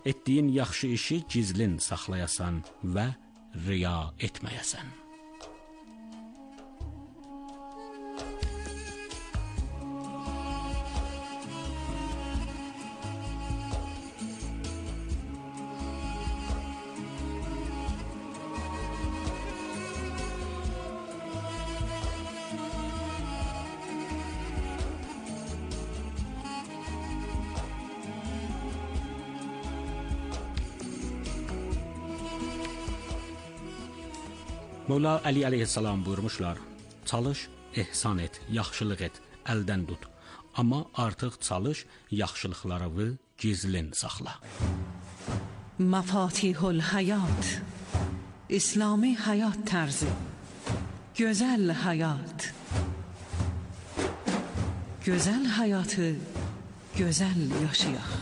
Etdiyin yaxşı işi gizlin saxlayasan və riya etməyəsən. Molla Əli əleyhissalam buyurmuşlar, çalış, ehsan et, yaxşılıq et, əldən tut. Amma artıq çalış, yaxşılıqlarını gizlin saxla. Mafatihul hayat, İslami hayat tarzı, gözəl hayat. Gözəl hayatı, gözəl yaşayaq.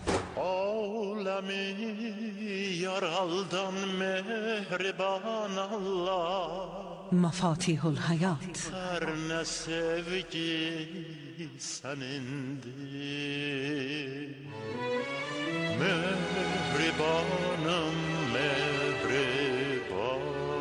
Alemi yaraldan mehriban Allah. Mafatihul hayat. Her ne sevgi senindir. Mehribanım mehriban.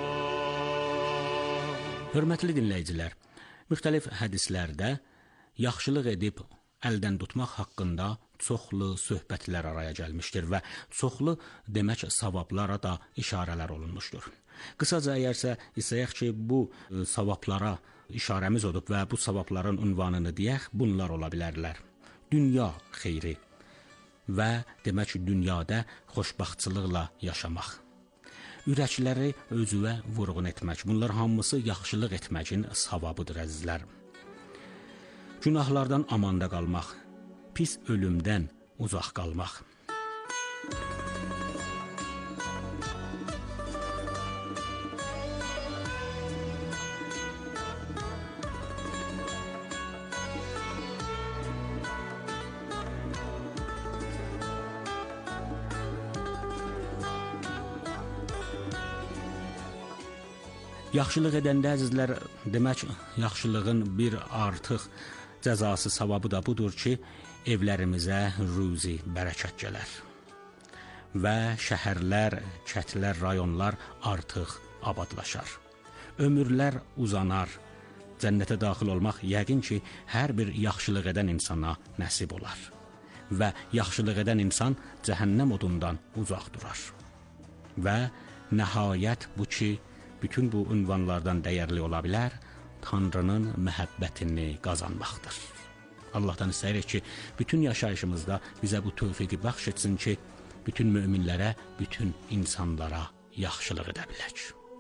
Hörmətli dinləyicilər, müxtəlif hədislərdə yaxşılıq edib əldən tutmaq haqqında çoxlu söhbətlər araya gəlmişdir və çoxlu demək savablara da işarələr olunmuşdur. Qısaca əgərsə istəyək ki, bu savablara işarəmiz olub və bu savabların ünvanını deyək, bunlar ola bilərlər. Dünya xeyri və demək dünyada xoşbəxtçılıqla yaşamaq. Ürəkləri özünə vurğun etmək, bunlar hamısı yaxşılıq etməyin savabıdır əzizlər. Günahlardan amanda qalmaq, pis ölümdən uzaq qalmaq. Yaxşılıq edəndə əzizlər, demək yaxşılığın bir artıq cəzası, savabı da budur ki, evlərimizə ruzi, bərəkət gələr. Və şəhərlər, kətlər, rayonlar artıq abadlaşar. Ömürlər uzanar. Cənnətə daxil olmaq yəqin ki, hər bir yaxşılıq edən insana nəsib olar. Və yaxşılıq edən insan cəhənnəm odundan uzaq durar. Və nəhayət bu ki, bütün bu ünvanlardan dəyərli ola bilər, Tanrının məhəbbətini qazanmaqdır. Allahdan istəyirik ki, bütün yaşayışımızda bizə bu tövfiqi bəxş etsin ki, bütün möminlərə, bütün insanlara yaxşılıq edə bilək.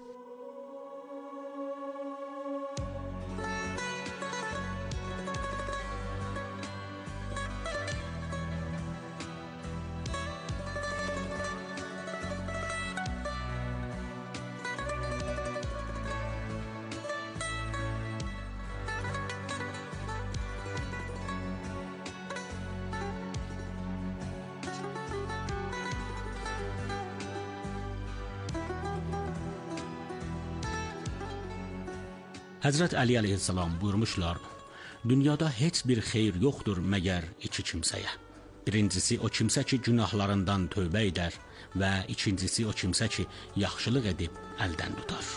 Həzrət Əli əleyhissalam buyurmuşlar, dünyada heç bir xeyir yoxdur məgər iki kimsəyə. Birincisi o kimsə ki, günahlarından tövbə edər və ikincisi o kimsə ki, yaxşılıq edib əldən tutar.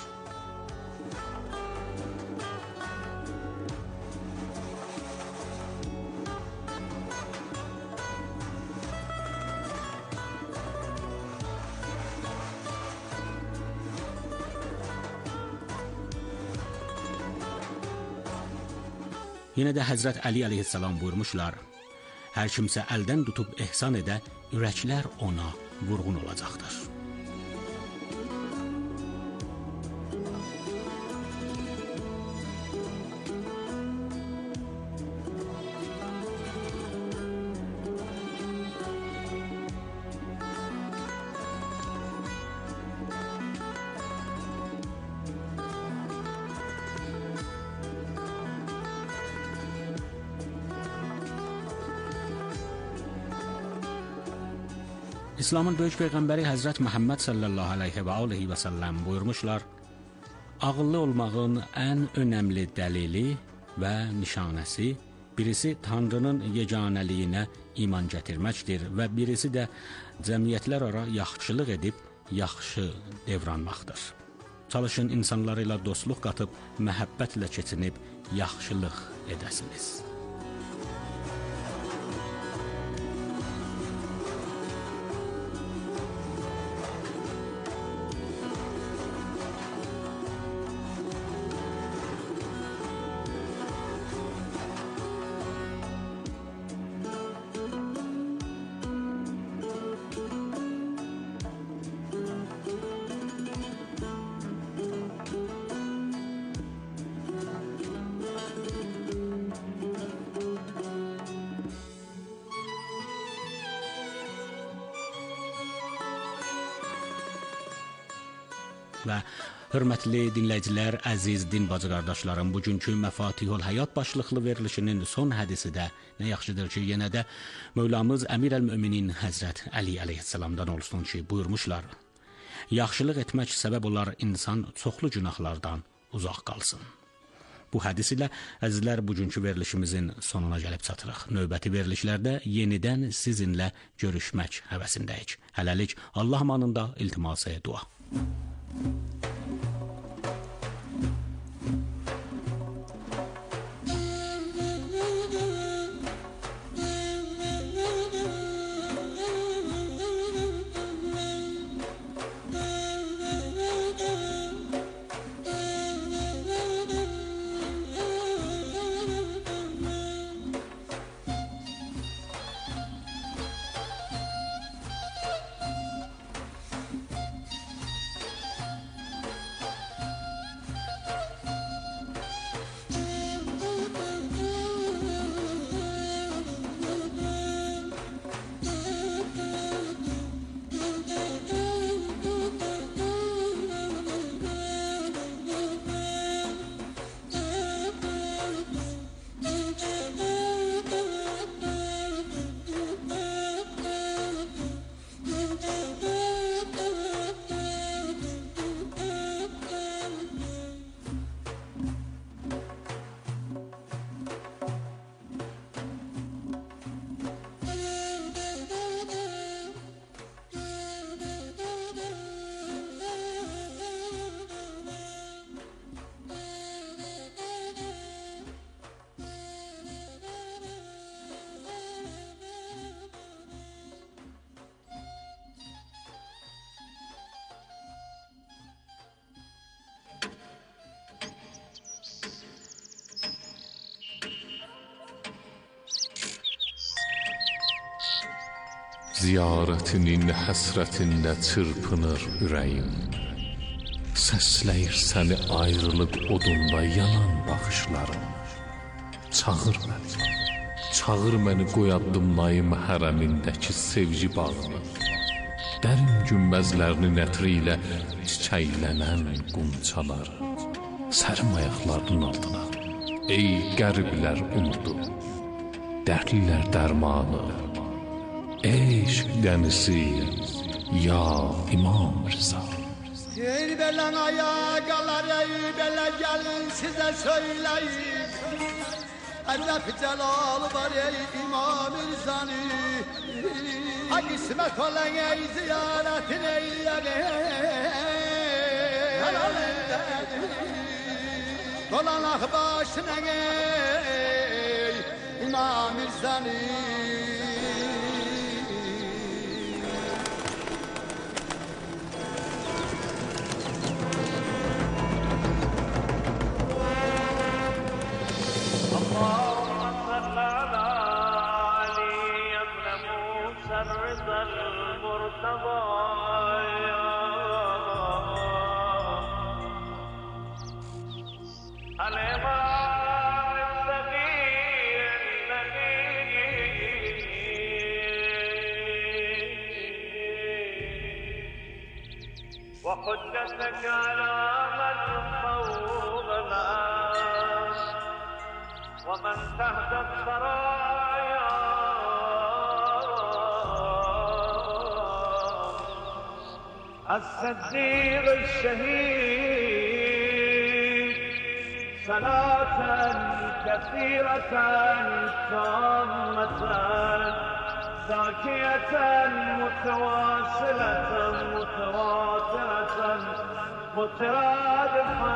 Yenə də Həzrət Əli əleyhissalam buyurmuşlar, hər kimsə əldən tutub ehsan edə, ürəklər ona vurğun olacaqdır. İslamın böyük peyğəmbəri Həzrət Məhəmməd sallallahu aleyhi və aleyhi və səlləm buyurmuşlar, ağıllı olmağın ən önəmli dəlili və nişanəsi Birisi Tanrının yeganəliyinə iman gətirməkdir və birisi də cəmiyyətlər ara yaxşılıq edib yaxşı davranmaqdır. Çalışın insanlar ilə dostluq qatıb, məhəbbətlə keçinib yaxşılıq edəsiniz. Və hörmətli dinləyicilər, əziz din bacı qardaşlarım, bugünkü Məfatihul Həyat başlıqlı verilişinin son hədisi də nə yaxşıdır ki, yenə də Mövlamız Əmir-əl-Möminin Həzrət Əli əleyhissalamdan olsun ki, buyurmuşlar: yaxşılıq etmək səbəb olar insan çoxlu günahlardan uzaq qalsın. Bu hədis ilə əzizlər, bugünkü verilişimizin sonuna gəlib çatırıq. Növbəti verilişlərdə yenidən sizinlə görüşmək həvəsindəyik. Hələlik Allah amanında, iltimasa dua. Ziyarətinin həsrətində çırpınır ürəyim. Səsləyir səni ayrılıq odunda yanan baxışlarım. Çağır məni qoy addımlayım hərəmindəki sevgi bağını. Dərin günbəzlərinin ətri ilə çiçəklənən qunçalar. Sərim ayaqlarının altına, ey qəriblər umudu, dərdlilər dərmanı. Eşq dənisi, ya İmam Rıza. Belen ayakalar bele gelin size söyleyeyim. Edep celal var ey İmam Rıza'nı. Ha kısmet olan ey ziyaretin eyleyin. Dolanak başına ey İmam Rıza'nı. وحجتك على من فوق الناس ومن تحت الثرايا الصديق الشهيد صلاة كثيرة تامة زاكية متواصلة متواترة مترادفة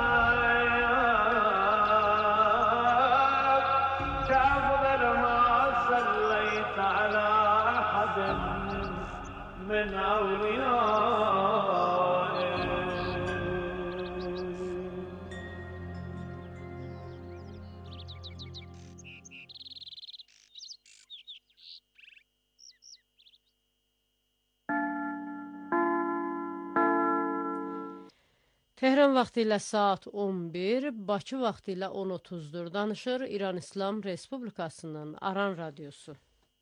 كأفضل ما صليت على أحد من أوليائك. Tehran vaxtı ilə saat 11, Bakı vaxtı ilə 10:30-dur. Danışır İran İslam Respublikasının Aran Radiosu.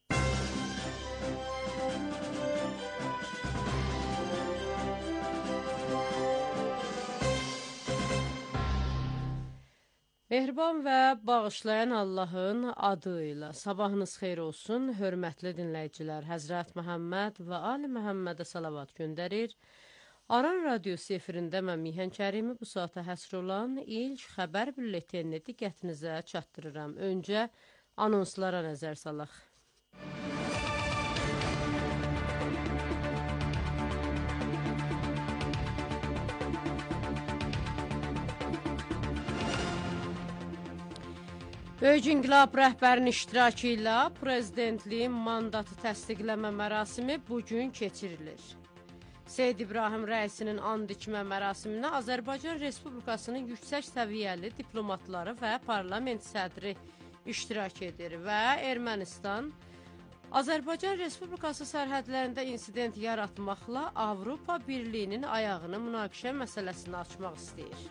Mehriban və bağışlayan Allahın adı ilə sabahınız xeyir olsun, hörmətli dinləyicilər. Həzrət Məhəmməd və Ali Məhəmmədə salavat göndərir. Aran Radiosu efirində mən Mihan Kərimi bu saata həsr olan ilk xəbər bülletenini diqqətinizə çatdırıram. Öncə anonslara nəzər salaq. Böyük İnqilab rəhbərinin iştirakı ilə prezidentliyin mandatı təsdiqləmə mərasimi bugün keçirilir. Seyid İbrahim rəisinin and içmə mərasiminə Azərbaycan Respublikasının yüksək səviyyəli diplomatları və parlament sədri iştirak edir və Ermənistan Azərbaycan Respublikası sərhədlərində insident yaratmaqla Avropa Birliyinin ayağını münaqişə məsələsini açmaq istəyir.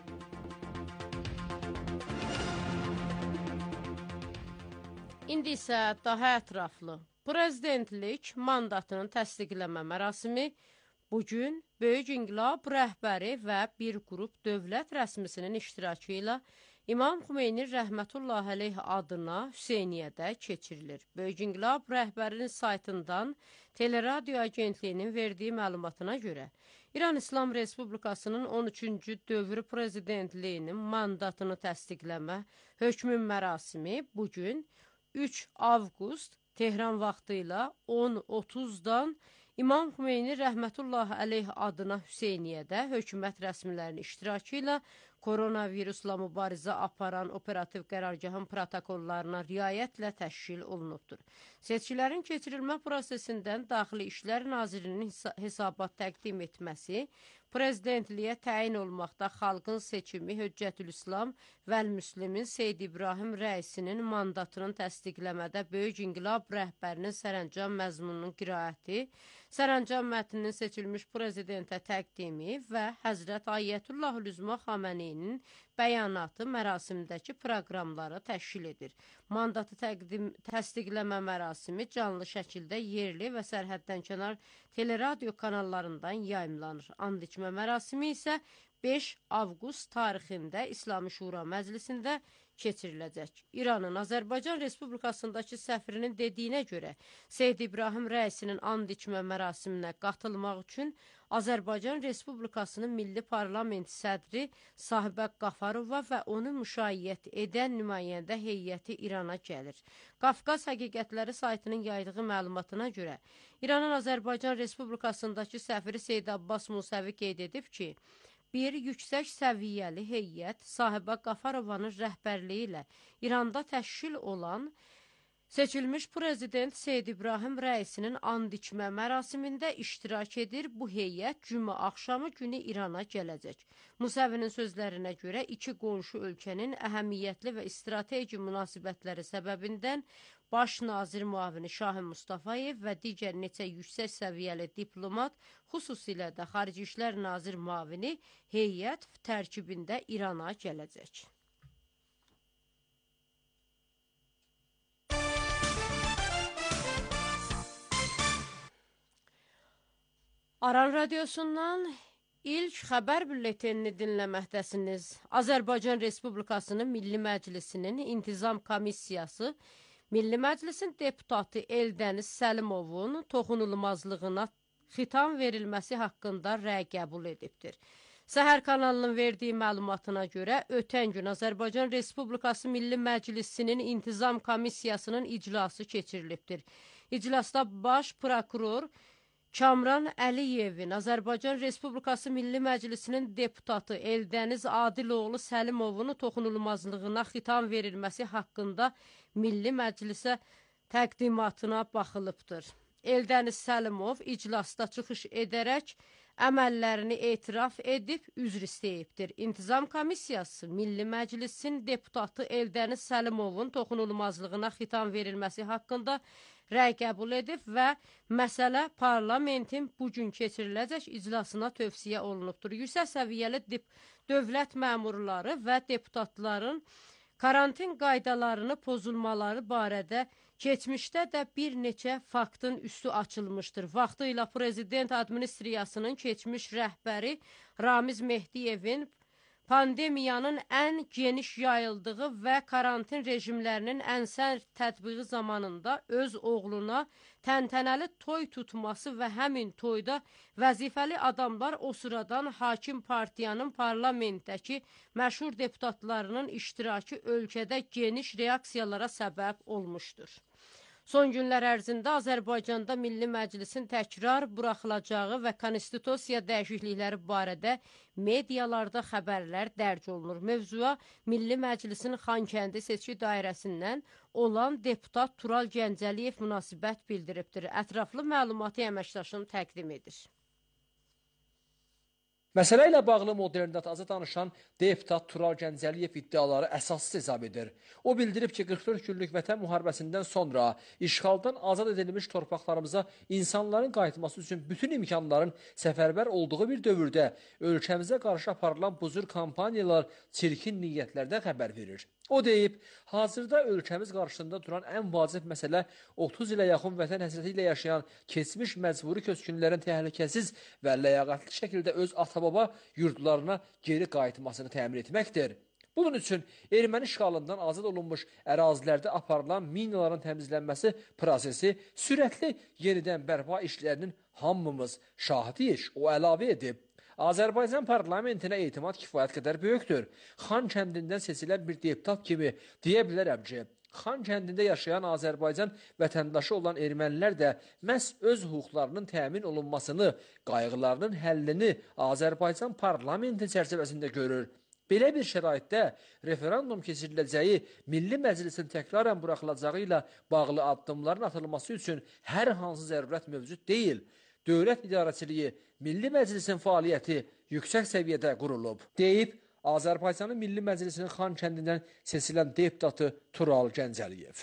İndi isə daha ətraflı prezidentlik mandatının təsdiqləmə mərasimi bugün Böyük İnqilab rəhbəri və bir qrup dövlət rəsmisinin iştirakı ilə İmam Xümeyni rəhmətullahi aleyh adına Hüseyniyədə keçirilir. Böyük İnqilab rəhbərinin saytından Teleradio Agentliyinin verdiyi məlumatına görə İran İslam Respublikasının 13-cü dövr prezidentliyinin mandatını təsdiqləmə hökmün mərasimi bugün 3 avqust Tehran vaxtı ilə 10:30-dan İmam Xümeyni rəhmətullahi aleyh adına Hüseyniyədə hökumət rəsmilərinin iştirakı ilə koronavirusla mübarizə aparan operativ qərargahın protokollarına riayətlə təşkil olunubdur. Seçkilərin keçirilmə prosesindən Daxili İşlər Nazirinin hesabat təqdim etməsi, prezidentliyə təyin olmaqda xalqın seçimi Höccətülislam Vəl-Müslimin Seyid İbrahim rəisinin mandatının təsdiqləmədə Böyük İnqilab rəhbərinin sərəncam məzmununun qiraəti, sərəncam mətninin seçilmiş prezidentə təqdimi və Həzrət Ayyətullah Üzma Xameneyinin bəyanatı mərasimdəki proqramları təşkil edir. Mandatı təsdiqləmə mərasimi canlı şəkildə yerli və sərhəddən kənar teleradio kanallarından yayımlanır. And içmə mərasimi isə 5 avqust tarixində İslami Şura Məclisində keçiriləcək. İranın Azərbaycan Respublikasındakı səfirinin dediyinə görə Seyid İbrahim rəisinin and içmə mərasiminə qatılmaq üçün Azərbaycan Respublikasının Milli Parlament sədri Sahibə Qafarova və onu müşayiət edən nümayəndə heyəti İrana gəlir. Qafqaz Həqiqətləri saytının yaydığı məlumatına görə İranın Azərbaycan Respublikasındakı səfiri Seyid Abbas Musəvi qeyd edib ki, bir yüksək səviyyəli heyət Sahibə Qafarovanın rəhbərliyi ilə İranda təşkil olan seçilmiş prezident Seyid İbrahim rəisinin and içmə mərasimində iştirak edir. Bu heyət cümə axşamı günü İrana gələcək. Musəvinin sözlərinə görə iki qonşu ölkənin əhəmiyyətli və strateji münasibətləri səbəbindən Baş Nazir Müavini Şahin Mustafayev və digər neçə yüksək səviyyəli diplomat, xüsusilə də Xarici İşlər Nazir Müavini heyət tərkibində İrana gələcək. Aran Radiosundan ilk xəbər bülletenini dinləməkdəsiniz. Azərbaycan Respublikasının Milli Məclisinin İntizam Komissiyası Milli Məclisin deputatı Eldəniz Səlimovun toxunulmazlığına xitam verilməsi haqqında rəy qəbul edibdir. Səhər kanalının verdiyi məlumatına görə, ötən gün Azərbaycan Respublikası Milli Məclisinin İntizam Komissiyasının iclası keçirilibdir. İclasda baş prokuror Kamran Əliyevin Azərbaycan Respublikası Milli Məclisinin deputatı Eldəniz Adiloğlu Səlimovun toxunulmazlığına xitam verilməsi haqqında Milli Məclisə təqdimatına baxılıbdır. Eldəniz Səlimov iclasda çıxış edərək əməllərini etiraf edib üzr istəyibdir. İntizam Komissiyası Milli Məclisin deputatı Eldəniz Səlimovun toxunulmazlığına xitam verilməsi haqqında rəy qəbul edib və məsələ parlamentin bugün keçiriləcək iclasına tövsiyə olunubdur. Yüksək səviyyəli dövlət məmurları və deputatların karantin qaydalarını pozulmaları barədə keçmişdə də bir neçə faktın üstü açılmışdır. Vaxtilə Prezident Administriyasının keçmiş rəhbəri Ramiz Mehdiyevin pandemiyanın ən geniş yayıldığı və karantin rejimlərinin ən sərt tətbiqi zamanında öz oğluna təntənəli toy tutması və həmin toyda vəzifəli adamlar o sıradan hakim partiyanın parlamentdəki məşhur deputatlarının iştirakı ölkədə geniş reaksiyalara səbəb olmuşdur. Son günlər ərzində Azərbaycanda Milli Məclisin təkrar buraxılacağı və konstitusiya dəyişiklikləri barədə medialarda xəbərlər dərc olunur. Mövzuya Milli Məclisin Xankəndi seçki dairəsindən olan deputat Tural Gəncəliyev münasibət bildiribdir. Ətraflı məlumatı əməkdaşım təqdim edir. Məsələ ilə bağlı Modern Dataza danışan deputat Tural Gəncəliyev iddiaları əsassız hesab edir. O bildirib ki, 44 günlük vətən müharibəsindən sonra işğaldan azad edilmiş torpaqlarımıza insanların qayıtması üçün bütün imkanların səfərbər olduğu bir dövrdə ölkəmizə qarşı aparılan bu cür kampaniyalar çirkin niyyətlərdən xəbər verir. O deyib, hazırda ölkəmiz qarşısında duran ən vacib məsələ 30 ilə yaxın vətən həsrəti ilə yaşayan keçmiş məcburi köçkünlərin təhlükəsiz və ləyaqətli şəkildə öz ata-baba yurdlarına geri qayıtmasını təmin etməkdir. Bunun üçün erməni işğalından azad olunmuş ərazilərdə aparılan minaların təmizlənməsi prosesi sürətli yenidən bərpa işlərinin hamımız şahidiyik, o əlavə edib. Azərbaycan parlamentinə etimad kifayət qədər böyükdür. Xan kəndindən seçilən bir deputat kimi deyə bilərəm ki, Xan kəndində yaşayan Azərbaycan vətəndaşı olan ermənilər də məhz öz hüquqlarının təmin olunmasını, qayğılarının həllini Azərbaycan parlamenti çərçivəsində görür. Belə bir şəraitdə referendum keçiriləcəyi, Milli Məclisin təkrarən buraxılacağı ilə bağlı addımların atılması üçün hər hansı zərurət mövcud deyil. Dövlət idarəçiliyi, Milli Məclisin fəaliyyəti yüksək səviyyədə qurulub, deyib Azərbaycanın Milli Məclisinin Xan kəndindən seçilən deputatı Tural Gəncəliyev.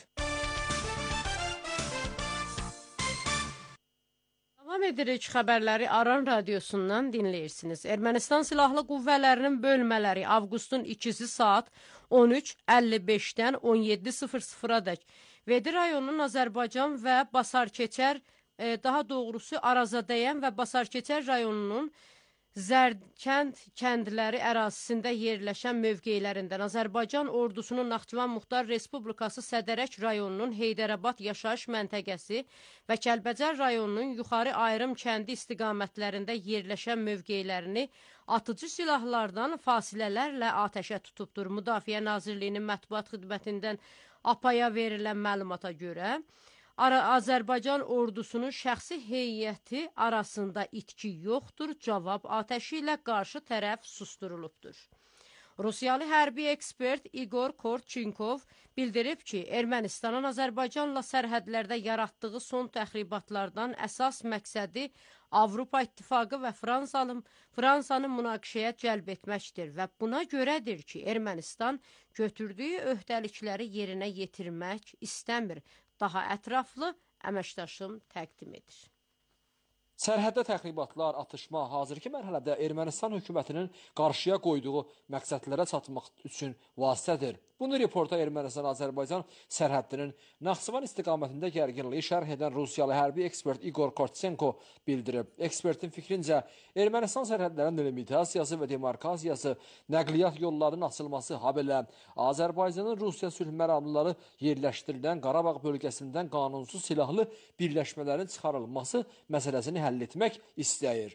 Davam edirik xəbərləri Aran radiosundan dinləyirsiniz. Ermənistan Silahlı Qüvvələrinin bölmələri avqustun 2-si saat 13:55-dən 17:00-dək Vedi rayonunun Azərbaycan və Basarkeçər, daha doğrusu Arazadəyən və Basarkeçər rayonunun Zərkənd kəndləri ərazisində yerləşən mövqelərindən Azərbaycan ordusunun Naxçıvan Muxtar Respublikası Sədərək rayonunun Heydərabad yaşayış məntəqəsi və Kəlbəcər rayonunun yuxarı ayrım kəndi istiqamətlərində yerləşən mövqelərini atıcı silahlardan fasilələrlə atəşə tutubdur. Müdafiə Nazirliyinin mətbuat xidmətindən APAya verilən məlumata görə, Azərbaycan ordusunun şəxsi heyəti arasında itki yoxdur, cavab atəşi ilə qarşı tərəf susturulubdur. Rusiyalı hərbi ekspert Igor Korçinkov bildirib ki, Ermənistanın Azərbaycanla sərhədlərdə yaratdığı son təxribatlardan əsas məqsədi Avropa İttifaqı və Fransanı münaqişəyə cəlb etməkdir və buna görədir ki, Ermənistan götürdüyü öhdəlikləri yerinə yetirmək istəmir. Daha ətraflı əməkdaşım təqdim edir. Sərhəddə təxribatlar, atışma hazırki mərhələdə Ermənistan hökumətinin qarşıya qoyduğu məqsədlərə çatmaq üçün vasitədir. Bunu reporta Ermənistan-Azərbaycan sərhəddinin Naxçıvan istiqamətində gərginliyi şərh edən Rusiyalı hərbi ekspert Igor Kortsenko bildirib. Ekspertin fikrincə, Ermənistan sərhədlərinin delimitasiyası və demarkasiyası, nəqliyyat yollarının açılması, habelə Azərbaycanın Rusiya sülh məramlıları yerləşdirilən Qarabağ bölgəsindən qanunsuz silahlı birləşmələrin çıxarılması məsələsini həll etmək istəyir.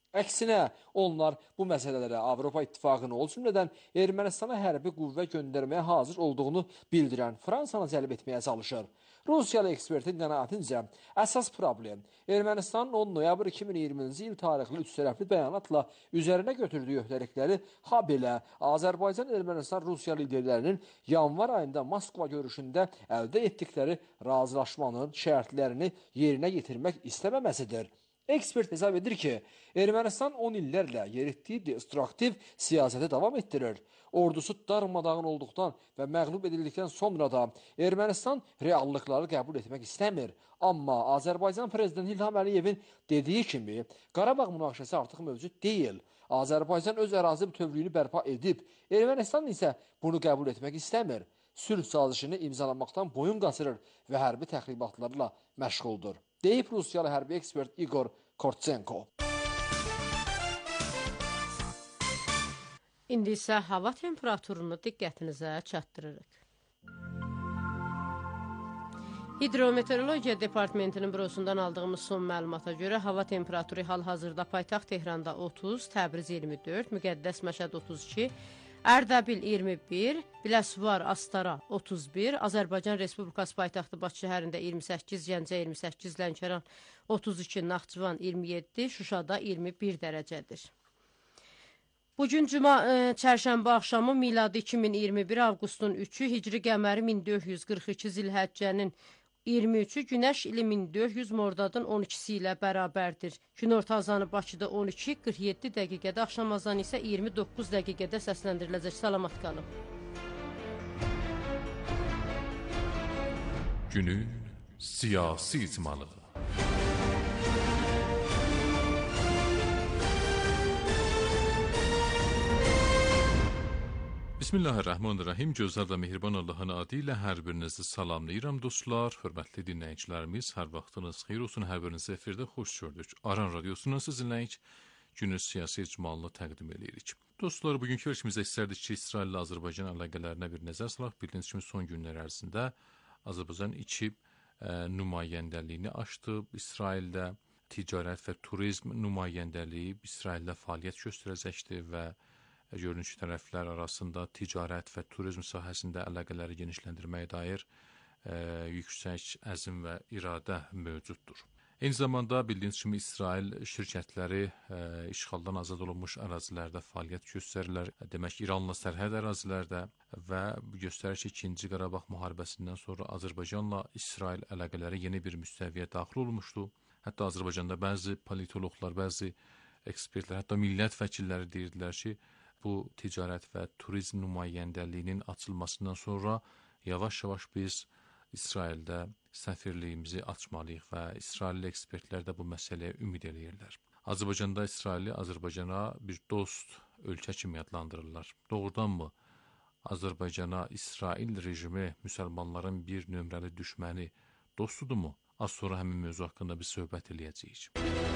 Əksinə, onlar bu məsələlərə Avropa İttifaqını o cümlədən Ermənistana hərbi qüvvə göndərməyə hazır olduğunu bildirən Fransanı cəlb etməyə çalışır. Rusiyalı ekspertin qənaətincə, əsas problem Ermənistanın 10 noyabr 2020-ci il tarixli üç tərəfli bəyanatla üzərinə götürdüyü öhdəlikləri, ha belə Azərbaycan-Ermənistan-Rusiya liderlərinin yanvar ayında Moskva görüşündə əldə etdikləri razılaşmanın şərtlərini yerinə yetirmək istəməməsidir. Ekspert hesab edir ki, Ermənistan 10 illərlə yeritdiyi destruktiv siyasəti davam etdirir. Ordusu darmadağın olduqdan və məğlub edildikdən sonra da Ermənistan reallıqları qəbul etmək istəmir. Amma Azərbaycan prezidenti İlham Əliyevin dediyi kimi, Qarabağ münaqişəsi artıq mövcud deyil. Azərbaycan öz ərazi bütövlüyünü bərpa edib, Ermənistan isə bunu qəbul etmək istəmir. Sülh sazişini imzalamaqdan boyun qaçırır və hərbi təxribatlarla məşğuldur, deyib Rusiyalı hərbi ekspert İgor Kortsenko. İndi isə hava temperaturunu diqqətinizə çatdırırıq. Hidrometeorologiya Departamentinin bürosundan aldığımız son məlumata görə hava temperaturu hal-hazırda paytaxt Tehranda 30, Təbriz 24, Müqəddəs Məşəd 32, Ərdəbil 21, Biləsuvar, Astara 31, Azərbaycan Respublikası paytaxtı Bakı şəhərində 28, Gəncə 28, Lənkəran 32, Naxçıvan 27, Şuşada 21 dərəcədir. Bugün çərşənbə axşamı miladi 2021 avqustun 3-ü, hicri qəməri 1442 zilhəccənin 23-ü, günəş ili 1400 Mordadın 12-si ilə bərabərdir. Günorta azanı Bakıda 12:47 dəqiqədə, axşam azanı isə 29 dəqiqədə səsləndiriləcək. Salamat qalın. Günün siyasi icmalı. Bismillahirrahmanirrahim. Gözəl və mehriban Allahın adı ilə hər birinizi salamlayıram dostlar. Hörmətli dinləyicilərimiz, hər vaxtınız xeyir olsun. Hər birinizi efirdə xoş gördük. Aran radiosundan sizinləyik. Günün siyasi icmalını təqdim edirik. Dostlar, bugünkü verilişimizdə istərdik ki, İsrail ilə Azərbaycan əlaqələrinə bir nəzər salaq. Bildiyiniz kimi son günlər ərzində Azərbaycan 2 nümayəndəliyini açdı. İsraildə ticarət və turizm nümayəndəliyi İsraildə fəaliyyət göstərəcəkdir və görünüş tərəflər arasında ticarət və turizm sahəsində əlaqələri genişləndirməyə dair yüksək əzm və iradə mövcuddur. Eyni zamanda bildiyiniz kimi İsrail şirkətləri işğaldan azad olunmuş ərazilərdə fəaliyyət göstərirlər. Demək, İranla sərhəd ərazilərdə və göstərir ki, 2-ci Qarabağ müharibəsindən sonra Azərbaycanla İsrail əlaqələri yeni bir müstəviyə daxil olmuşdu. Hətta Azərbaycanda bəzi politoloqlar, bəzi ekspertlər, hətta millət vəkilləri deyirdilər ki, bu ticarət və turizm nümayəndəliyinin açılmasından sonra yavaş-yavaş biz İsraildə səfirliyimizi açmalıyıq və İsrailli ekspertlər də bu məsələyə ümid eləyirlər. Azərbaycanda İsraili Azərbaycana bir dost ölkə kimi adlandırırlar. Doğrudanmı Azərbaycana İsrail rejimi müsəlmanların bir nömrəli düşməni dostudurmu? Az sonra həmin mövzu haqqında bir söhbət eləyəcəyik.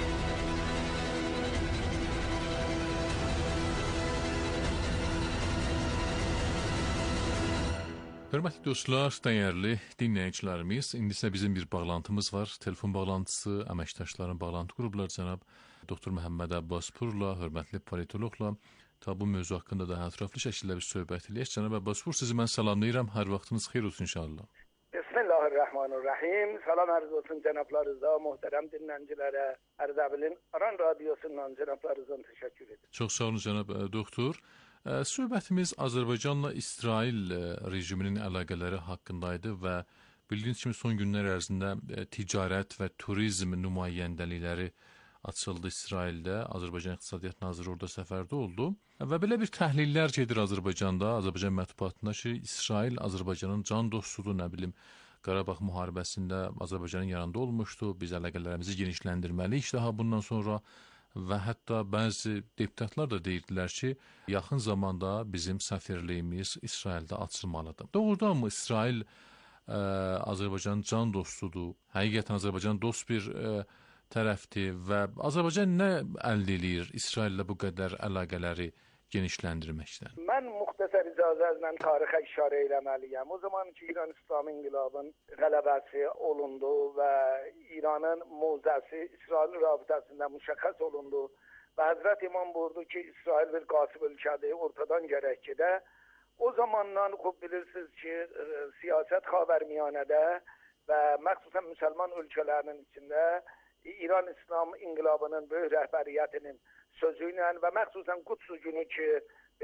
Hörmətli dostlar, dəyərli dinləyicilərimiz, indi isə bizim bir bağlantımız var. Telefon bağlantısı, əməkdaşların bağlantı qrupları cənab Dr. Məhəmməd Abbaspourla, hörmətli politoloqla bu mövzu haqqında daha ətraflı şəkildə bir söhbət eləyək. Cənab Abbaspour, sizi mən salamlayıram. Hər vaxtınız xeyir olsun inşallah. Bismillahirrahmanirrahim. Salam arz olsun cənablarınıza, möhtərəm dinləyicilərə, Ərdəbilin Aran radiosundan cənablarınızdan təşəkkür edirəm. Çox sağ olun cənab doktor. Söhbətimiz Azərbaycanla İsrail rejiminin əlaqələri haqqındaydı və bildiyiniz kimi son günlər ərzində ticarət və turizm nümayəndəlikləri açıldı İsraildə. Azərbaycan İqtisadiyyat Naziri orada səfərdə oldu və belə bir təhlillər gedir Azərbaycanda, Azərbaycan mətbuatında ki, İsrail Azərbaycanın can dostudur, nə bilim, Qarabağ müharibəsində Azərbaycanın yanında olmuşdu, biz əlaqələrimizi genişləndirməliyik daha bundan sonra. Və hətta bəzi deputatlar da deyirdilər ki, yaxın zamanda bizim səfirliyimiz İsraildə açılmalıdır. Doğrudanmı İsrail Azərbaycanın can dostudur? Həqiqətən Azərbaycan dost bir tərəfdir və Azərbaycan nə əldə edir İsraillə bu qədər əlaqələri genişləndirməkdən? Mən müxtəsər icazənizlə tarixə işarə eləməliyəm. O zaman ki, İran İslam İnqilabının qələbəsi olundu və İranın mövqeyi İsrail rabitəsində müşəxəs olundu ve Hazreti İmam buyurdu ki İsrail bir gasip ülkedir, ortadan gerek gider. O zamandan खूब bilirsiniz ki siyaset Xavərmiyanədə ve məxsusən Müslüman ülkelerinin içinde İran İslam İnqilabının böyük rəhbəriyyətinin sözüyle ve məxsusən Quds günü ki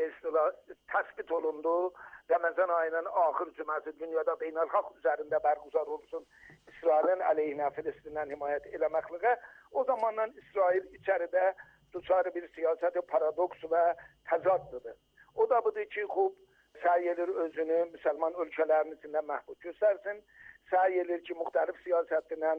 tespit olundu, Ramazan ayının ahir cüməsi dünyada beynəlxalq üzerinde bərgüzar olsun, İsrail'in aleyhinə Filistin'den himayət eləməkliğə, o zamandan İsrail içeride duçarı bir siyaseti paradoks ve tezatlıdır. O da budur ki, खूब səy edir özünü Müslüman ölkələrin içində məhbub göstərsin, səy edir ki, müxtəlif siyasetiyle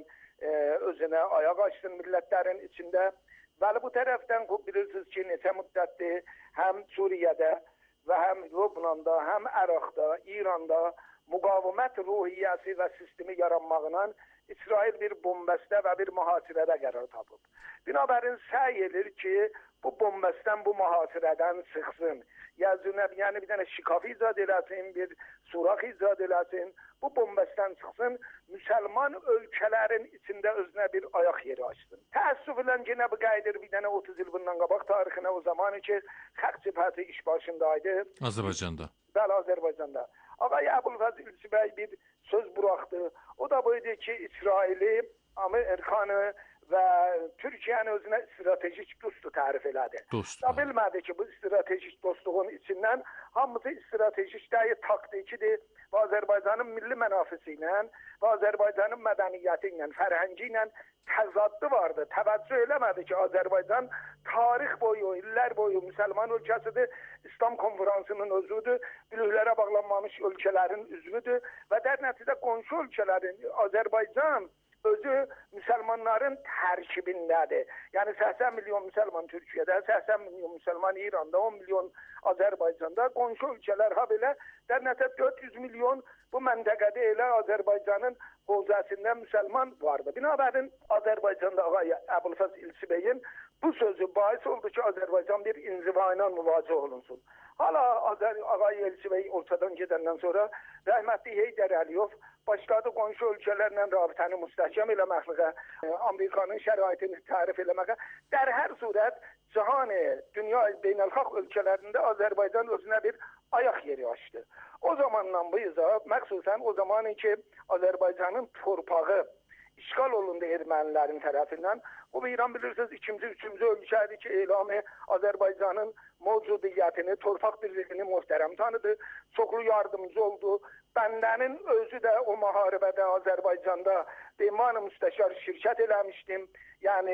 özünə ayaq açsın millətlərin içində. Bəli, bu tərəfdən bilirsiniz ki, neçə müddətdir həm Suriye'də və həm Lübnanda, həm Əraqda, İranda müqavimət ruhiyyəsi və sistemi yaranmağına İsrail bir bombəstə və bir mühasirədə qərar tapıb. Binabərin səy edir ki, bu bombəstdən, bu mühasirədən çıxsın. Yani bir tane şikaf icad eləsin, bir suraq icad eləsin, bu bombəstdən çıxsın, Müslüman ölkələrin içində özünə bir ayaq yeri açsın. Təəssüflə yine bu qaydır bir tane 30 il bundan qabaq tarixinə o zamanı ki, Xalq Cəbhəsi iş başındaydı. Azərbaycanda. Bəli, Azərbaycanda. Ağay Əbülfəz İlsi bəy bir söz buraxdı. O da buydu ki, İsraili, Amerikanı ve Türkiye'nin özüne stratejik dostu tarif elədi. Da bilmədi ki, bu stratejik dostluğun içinden hamısı stratejik değil, taktikidir ve Azerbaycan'ın milli mənafisiyle ve Azerbaycan'ın medeniyetiyle, fərhəngiyle təzaddı vardı. Təvəccüh eləmədi ki, Azerbaycan tarix boyu, iller boyu Müslüman ülkəsidir, İslam konferansının özüdür, bülüklərə bağlanmamış ölkələrin üzvüdür ve der nəticədə qonşu ölkələrin Azerbaycan özü Müslümanların tərkibindədir. Yani 80 milyon Müslüman Türkiye'de, 80 milyon Müslüman İran'da, 10 milyon Azerbaycan'da, qonşu ülkeler ha belə der nəticədə 400 milyon bu məntəqədə elə Azerbaycan'ın hozəsində Müslüman vardı. Binabərin Azerbaycan'da ağay Əbülfəz İlsi bəyin bu sözü bahis oldu ki, Azerbaycan bir inzivayla müvacih olunsun. Hala ağay İlsi bəy ortadan gedəndən sonra rəhmətli Heydər Əliyev başladı qonşu ölkələrlə rabitəni müstəhkəm eləməklə, Amerikanın şəraitini tərif eləməklə. Der hər surət cihanı, dünya beynəlxalq ölkələrində Azərbaycan özünə bir ayaq yeri açdı. O zamandan bu yana, məxsusən o zaman ki, Azərbaycanın torpağı işgal olundu ermənilərin tərəfindən. Bu İran bilirsiniz ikinci, üçüncü ölkədir ki, elamı Azərbaycanın mövcudiyyətini, torpaq birliğini möhtərəm tanıdı. Çoxlu yardımcı oldu. Bəndənin özü də o müharibədə Azərbaycanda Deyman müstəşar şirkət eləmişdim. Yani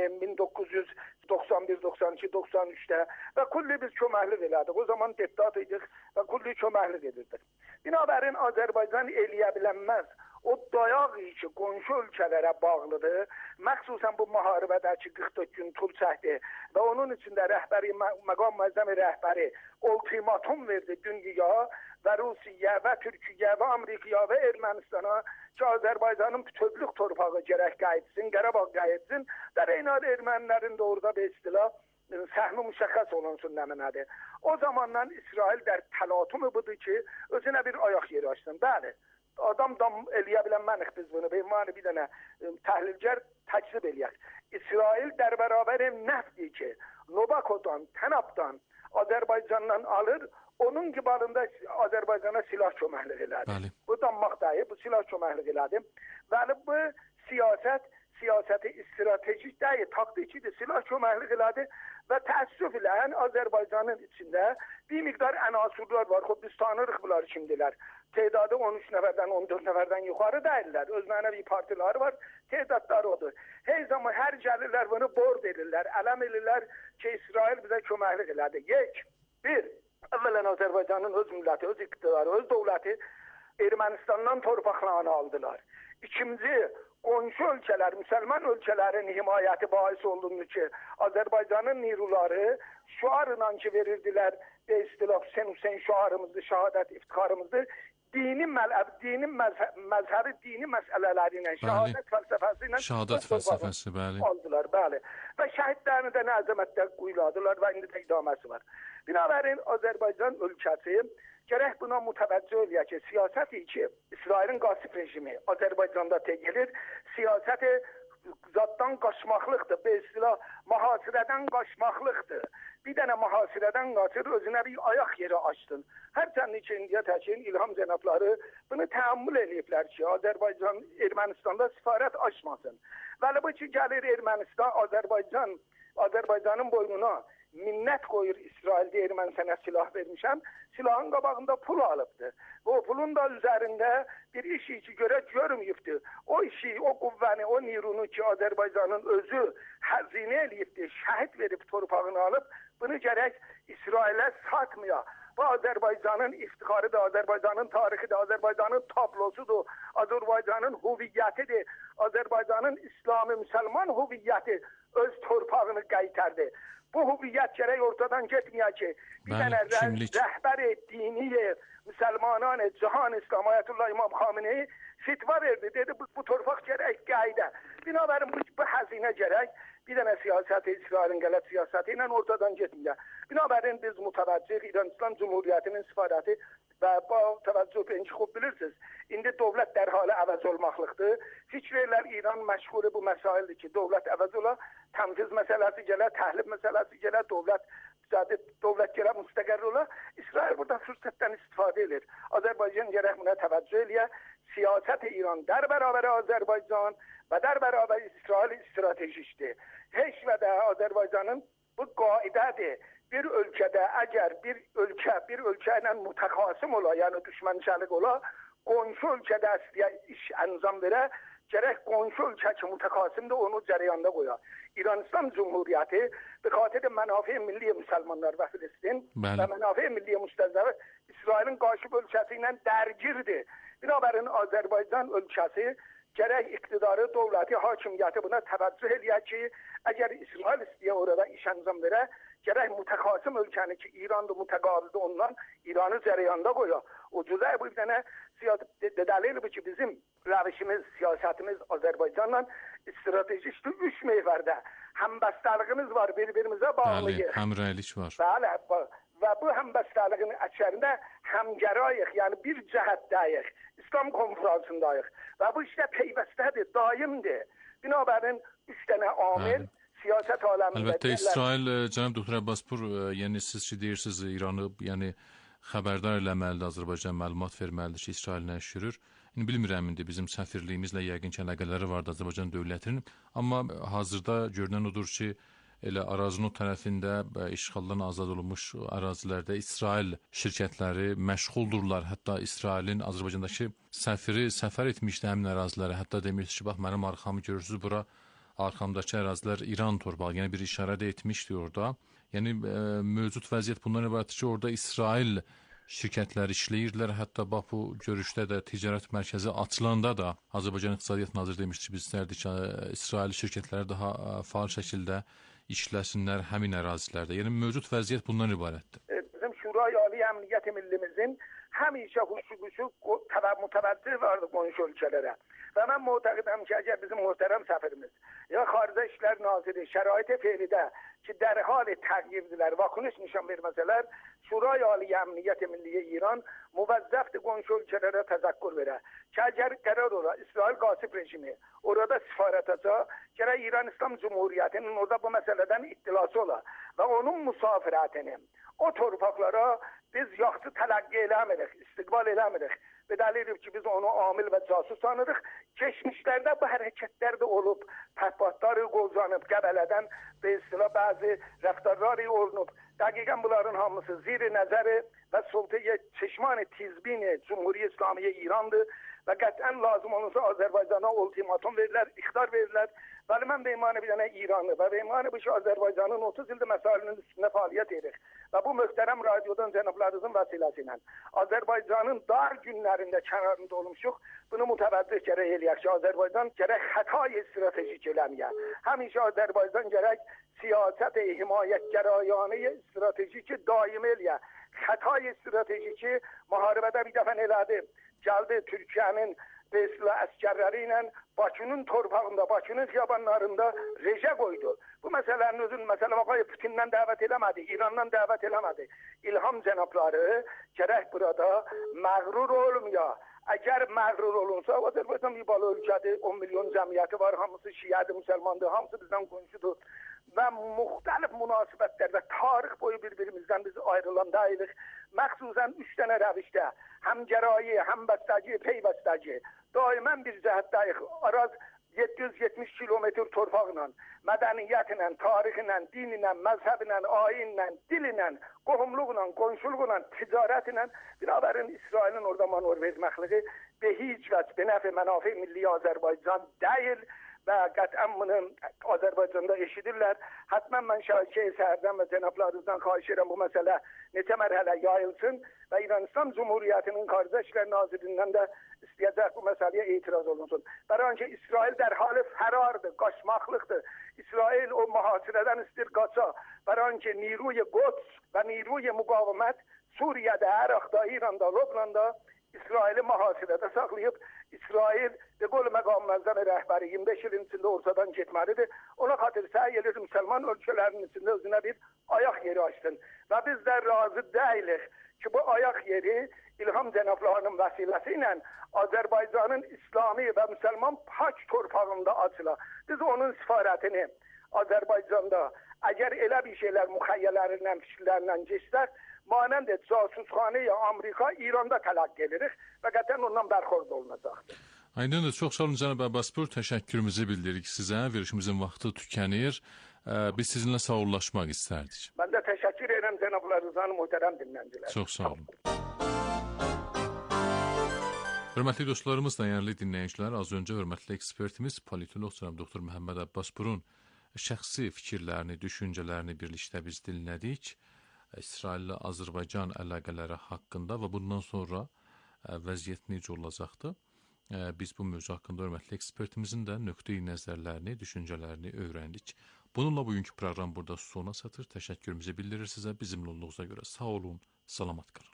1991, 92, 93'te ve kulli biz köməklik elədik. O zaman deputat idik ve kulli köməklik edirdik. Binabərin Azərbaycan eləyə bilənməz. O dayaq ki, qonşu ölkələrə bağlıdır. Məxsusən bu müharibədəki 44 gün tul çəkdi və onun içində rəhbəri, məqam müəzzəmi rəhbəri ultimatum verdi dünyaya və Rusiya və Türkiyə və Amerikaya və Ermənistana ki, Azərbaycanın bütövlük torpağı gərək qayıtsın, Qarabağ qayıtsın və reynad ermənilərin də orada bir istilah səhmi müşəxəs olunsun nəminədir. O zamandan İsrail der təlatümü budur ki, özünə bir ayaq yeri açsın. Bəli, adam eləyə bilənmənik biz bunu. Beymani bir dənə təhlilgər təcrüb eləyək. İsrail der bərabər nəfdir ki, Novako'dan, Tənabdan, Azərbaycandan alır, onun qibalında Azərbaycana silah köməklik elədi. Bu danmaqdayı, bu silah köməklik elədi. Və bu siyasəti stratejik deyil, taktikidir, silah köməklik elədi və təəssüf ilə Azərbaycanın içində bir miqdar ənasürlər var. Biz tanırıq bunları kimdilər. Tedadı 13 nəfərdən, 14 nəfərdən yuxarı deyirlər. Özlərində bir partiləri var, tedadları odur. Hey zaman hər gəlirlər bunu bord edirlər, ələm edirlər ki, İsrail bizə köməklik elədi. Bir, əvvələn Azərbaycanın öz milləti, öz iqtidarı, öz dövləti Ermənistandan torpaqlarını aldılar. İkinci, qonşu ölkələr, Müslüman ölkələrin himayəti bahis olundu ki, Azərbaycanın niruları şuarla ki verirdilər, istilaf Hüseyn şuarımızdır, şəhadət iftixarımızdır. Dini məzhəbi, dini məsələləri ilə, şəhadət fəlsəfəsi ilə şəhadət fəlsəfəsi, bəli. Aldılar, bəli. Və şəhidlərini də nə əzəmətdə quyuladılar və indi təkdaməsi var. Binabərin Azərbaycan ölkəsi gərək buna mütəvəccüh eləyək ki, siyasəti ki, İsrailin qasib rejimi Azərbaycanda gelir, siyasəti zaddan qaçmaqlıqdır. Besilah mühasirədən qaçmaqlıqdır. Bir dənə mühasirədən qaçır, özünə bir ayaq yeri açdın. Hərçənd ki, indiyə təkin İlham cənabları bunu təhammül ediblər ki, Azərbaycan Ermənistanda səfarət açmasın. Vəli bu ki, gəlir Ermənistan, Azərbaycanın boynuna minnət qoyur İsraildə Ermənistanə silah vermişəm, silahın qabağında pul alıbdır. Və o pulun da üzərində bir işi ki görməyibdir. O işi, o qüvvəni, o nirunu ki Azərbaycanın özü həzinə eləyibdir, şəhid verib torpağını alıb, bunu gərək İsrailə satmaya. Bu Azərbaycanın iftixarıdır, Azərbaycanın tarixidir, Azərbaycanın tablosudur, Azərbaycanın hüviyyətidir, Azərbaycanın İslami müsəlman hüviyyəti öz torpağını qaytardı. Bu hüviyyət gərək ortadan getməyə ki, bir dənə rəhbər dini müsəlmanan cihan İslam Ayətullah İmam Xameneyi fitva verdi. Dedi bu torpaq gərək qayda. Binabərin bu həzinə gərək bir dənə siyasəti, İsrailin qələt siyasəti ilə ortadan getməyə. Binabərin biz mütəvəccih İran İslam Cumhuriyyətinin sifarəti və bu təvəccüh bence xub bilirsiniz. İndi dövlət dərhalı əvəz olmaqlıqdır. Fikr verlər İran məşğulu bu məsaildir ki, dövlət əvəz ola, təmfiz məsələsi gələ, təhlib məsələsi gələ, dövlət gələ müstəqər ola. İsrail burada fürsətdən istifadə edir. Azərbaycan gərək buna təvəccüh eləyə. Siyasət İran der bərabər Azərbaycan və der bərabər İsrail stratejikdir. Heç və də Azərbaycanın bu qaidədir. Bir ölkədə əgər bir ölkə ilə mütəxasim ola, yəni düşmənçilik ola, qonşu ölkədə iş anzam verə, gərək qonşu ölkə ki mütəxasimdir onu cərəyanda qoya. İran İslam Cumhuriyyəti به خاطر منافع ملی مسلمانlar və Filistin və منافع milli müstəzəvi İsrailin qarşı ölkəsi ilə dərgirdir. Binabərin Azərbaycan ölkəsi gərək iqtidarı, dövləti, hakimiyyəti buna təvəccüh eləyək ki, əgər İsrail istəyə orada iş anzam verə, gərək mütəxasim ölkəni ki, İran'da mütəqabildir ondan İran'ı cərəyanda qoya. O cüzə bu bir dənə dəlil bu ki, bizim rəvişimiz, siyasətimiz Azərbaycanla stratejikdir. 3 meyvərdə həmbəstəliyimiz var, bir-birimizə bağlıyıq. Bəli, həmrəylik var. Bəli, və bu həmbəstəliyin əksərində həmgərayıq, yəni bir cəhətdəyik, İslam konferansındayıq və bu işdə peyvəstədir, daimdir. Binabərin 3 dənə amil siyasət aləmində. Əlbəttə İsrail, cənab Doktor Abbasbur, yəni siz ki deyirsiniz İranı, yəni xəbərdar eləməlidir, Azərbaycan məlumat verməlidir ki, İsrail nə iş görür. İndi bilmirəm indi bizim səfirliyimizlə yəqin ki əlaqələri vardı Azərbaycan dövlətinin, amma hazırda görünən odur ki, elə arazinin o tərəfində işğaldan azad olunmuş ərazilərdə İsrail şirkətləri məşğuldurlar. Hətta İsrailin Azərbaycandakı səfiri səfər etmişdi həmin ərazilərə. Hətta demişdi ki, bax mənim arxamı görürsünüz, bura arxamdakı ərazilər İran torpağı, yəni bir işarə də etmişdi orada. Yəni mövcud vəziyyət bundan ibarətdir ki, orada İsrail şirkətləri işləyirdilər. Hətta bax bu görüşdə də ticarət mərkəzi açılanda da Azərbaycan İqtisadiyyat Naziri demişdi ki, biz istərdik ki, İsrail şirkətləri daha faal şəkildə işləsinlər həmin ərazilərdə. Yəni mövcud vəziyyət bundan ibarətdir. Bizim Şurayı Ali Əmniyyət Millimizin həmişə xüsusi mütəvəccih vardı qonşu ölkələrə. Və mən mütəqidəm ki, əgər bizim möhtərəm səfirimiz ya Xarici İşlər Naziri şərait-i feylidə ki, dərhal təğyirdilər, vakunuş nişan verməsələr, Şurayı Ali Əmniyyət Milli İran müvəzzəfdir qonşu ölkələrə təzəkkür verə. Ki, əgər qərar ola, İsrail qasib rejimi orada sifarət aça, gərək İran İslam Cumhuriyyətinin orada bu məsələdən ittilası ola və onun müsafirətini o torpaqlara biz yaxşı tələqqi eləmirik, istiqbal eləmirik. Bedəliydir ki, biz onu amil və casus sanırıq. Keçmişlərdə bu hərəkətlər də olub, təhbatları qozanıb, Qəbələdən və istilah bəzi rəftarları olunub. Dəqiqən bunların hamısı zir-i nəzəri və sultaya çeşman-ı tizbin-i Cumhuriyyə İslamiyyə İrandır və qətlən lazım olunsa Azərbaycana ultimatum verirlər, ixtar verirlər. Bəli, mən beymanı bir dənə İranlı və beymanı bu ki, Azərbaycanın 30 ildir məsailinin üstündə fəaliyyət edir. Və bu möhtərəm radiodan cənablarınızın vəsiləsi ilə Azərbaycanın dar günlərində kənarında olmuşuq. Bunu mütəvəccih gərək eləyək ki, Azərbaycan gərək xətay stratejik eləməyə. Həmişə Azərbaycan gərək siyasət-i himayətgərayane stratejik daim eləyə. Xətay stratejiki müharibədə bir dəfə elədi. Gəldi Türkiyənin Besla əskərləri ilə Bakının torpağında, Bakının xiyabanlarında reje qoydu. Bu məsələnin özünün məsələ Putin'dən dəvət eləmədi, İrandan dəvət eləmədi. İlham cənabları gərək burada məğrur olmaya, Əgər məğrur olunsa, Azərbaycan bir bala ölkədir, 10 milyon cəmiyyəti var, hamısı şiədir, müsəlmandır, hamısı bizdən qonşudur və müxtəlif münasibətlərdə tarix boyu bir-birimizdən biz ayrılan deyilik. Məxsusən 3 dənə rəvişdə, həm gərayi, həm bəstəci, peyvəstəci, daimən bir cəhətdəyik. Araz 770 kilometr torpaqla, mədəniyyətlə, tarixlə, dininlə, məzhəblə, ayinlə, dillə, qohumluqla, qonşuluqla, ticarətlə binabərin İsrailin orada manor verməkliyi və heç vəc bənəfi mənafi milli Azərbaycan deyil və qətlən bunu Azərbaycanda eşidirlər. Hətmən mən şəbəkəyə səhərdən və cənablarınızdan xahiş edirəm bu məsələ neçə mərhələ yayılsın və İrənistan Cumhuriyyətinin Xarici İşlər Nazirindən də istəyəcək bu məsələyə etiraz olunsun. Bərəncə İsrail در حال فرardır, qaçmaqlıqdır. İsrail o mühasirədən istir qaça. Bərəncə نیروی قدس və نیروی müqavimət Suriyədə, Əraqda, İranda, Lübnanda İsraili mühasirədə saxlayıb, İsrail de qol məqam məzdən rəhbəri 25 ilin içində ortadan getməlidir. Ona xatir səy edir müsəlman ölkələrinin içində özünə bir ayaq yeri açsın. Və biz də razı deyilik ki bu ayaq yeri İlham cənablarının vəsiləsi ilə Azərbaycanın İslami və müsəlman pak torpağında açıla. Biz onun sifarətini Azərbaycanda əgər elə bir şeylər müxəyyələrindən, fikirlərindən geçsək, manənd casusxanəyə Amerika İranda tələq edirik və qətlən ondan bərxord olunacaqdır. Aydındır. Çox sağ olun cənab Abbasbur. Təşəkkürümüzü bildiririk sizə. Verişimizin vaxtı tükənir. Biz sizinlə sağollaşmaq istərdik. Mən də təşəkkür edirəm cənablarınızdan, möhtərəm dinləyicilər. Çox sağ olun. Hörmətli dostlarımız, dəyərli dinləyicilər, az öncə hörmətli ekspertimiz politolog cənab doktor Məhəmməd Abbasburun şəxsi fikirlərini, düşüncələrini birlikdə biz dinlədik. İsraillə Azərbaycan əlaqələri haqqında və bundan sonra vəziyyət necə olacaqdır? Biz bu mövzu haqqında hörmətli ekspertimizin də nöqteyi nəzərlərini, düşüncələrini öyrəndik. Bununla bugünkü proqram burada sona çatır. Təşəkkürümüzü bildirir sizə. Bizimlə olduğunuza görə sağ olun, salamat qalın.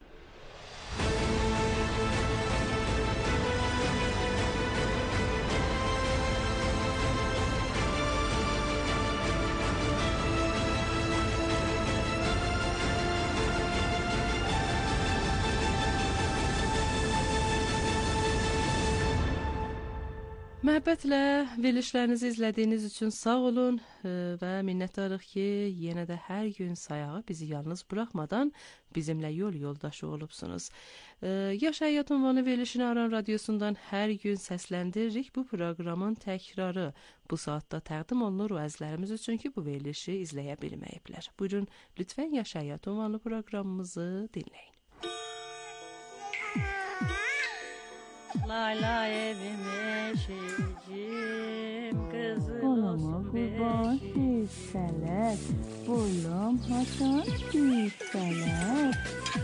Məhəbbətlə verilişlərinizi izlədiyiniz üçün sağ olun və minnətdarıq ki, yenə də hər gün sayağı bizi yalnız buraxmadan bizimlə yol yoldaşı olubsunuz. Yaş Həyat ünvanı verilişini Aran Radyosundan hər gün səsləndiririk. Bu proqramın təkrarı bu saatda təqdim olunur o əzlərimiz üçün ki, bu verilişi izləyə bilməyiblər. Buyurun, lütfən Yaş Həyat ünvanı proqramımızı dinləyin. Layla evim eşicim, kızıl olsun beşik. Sələt, boyum haçan sələt.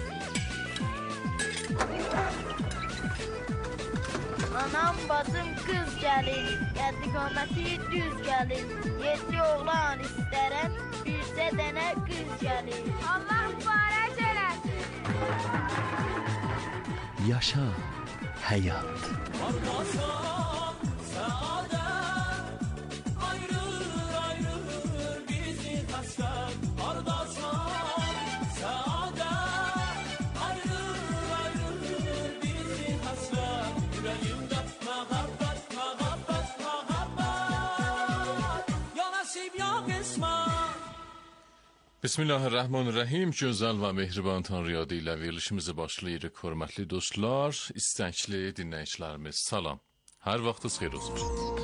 Anam bacım qız gəlir, qəddi qaməti düz gəlir. 7 oğlan istərəm, bircə dənə qız gəlir. Allah mübarək eləsin. Yaşa Həyat. Bismillahirrahmanirrahim. Gözəl və mehriban Tanrı adı ilə verilişimizi başlayırıq. Hörmətli dostlar, istəkli dinləyicilərimiz, salam. Hər vaxtınız xeyir olsun.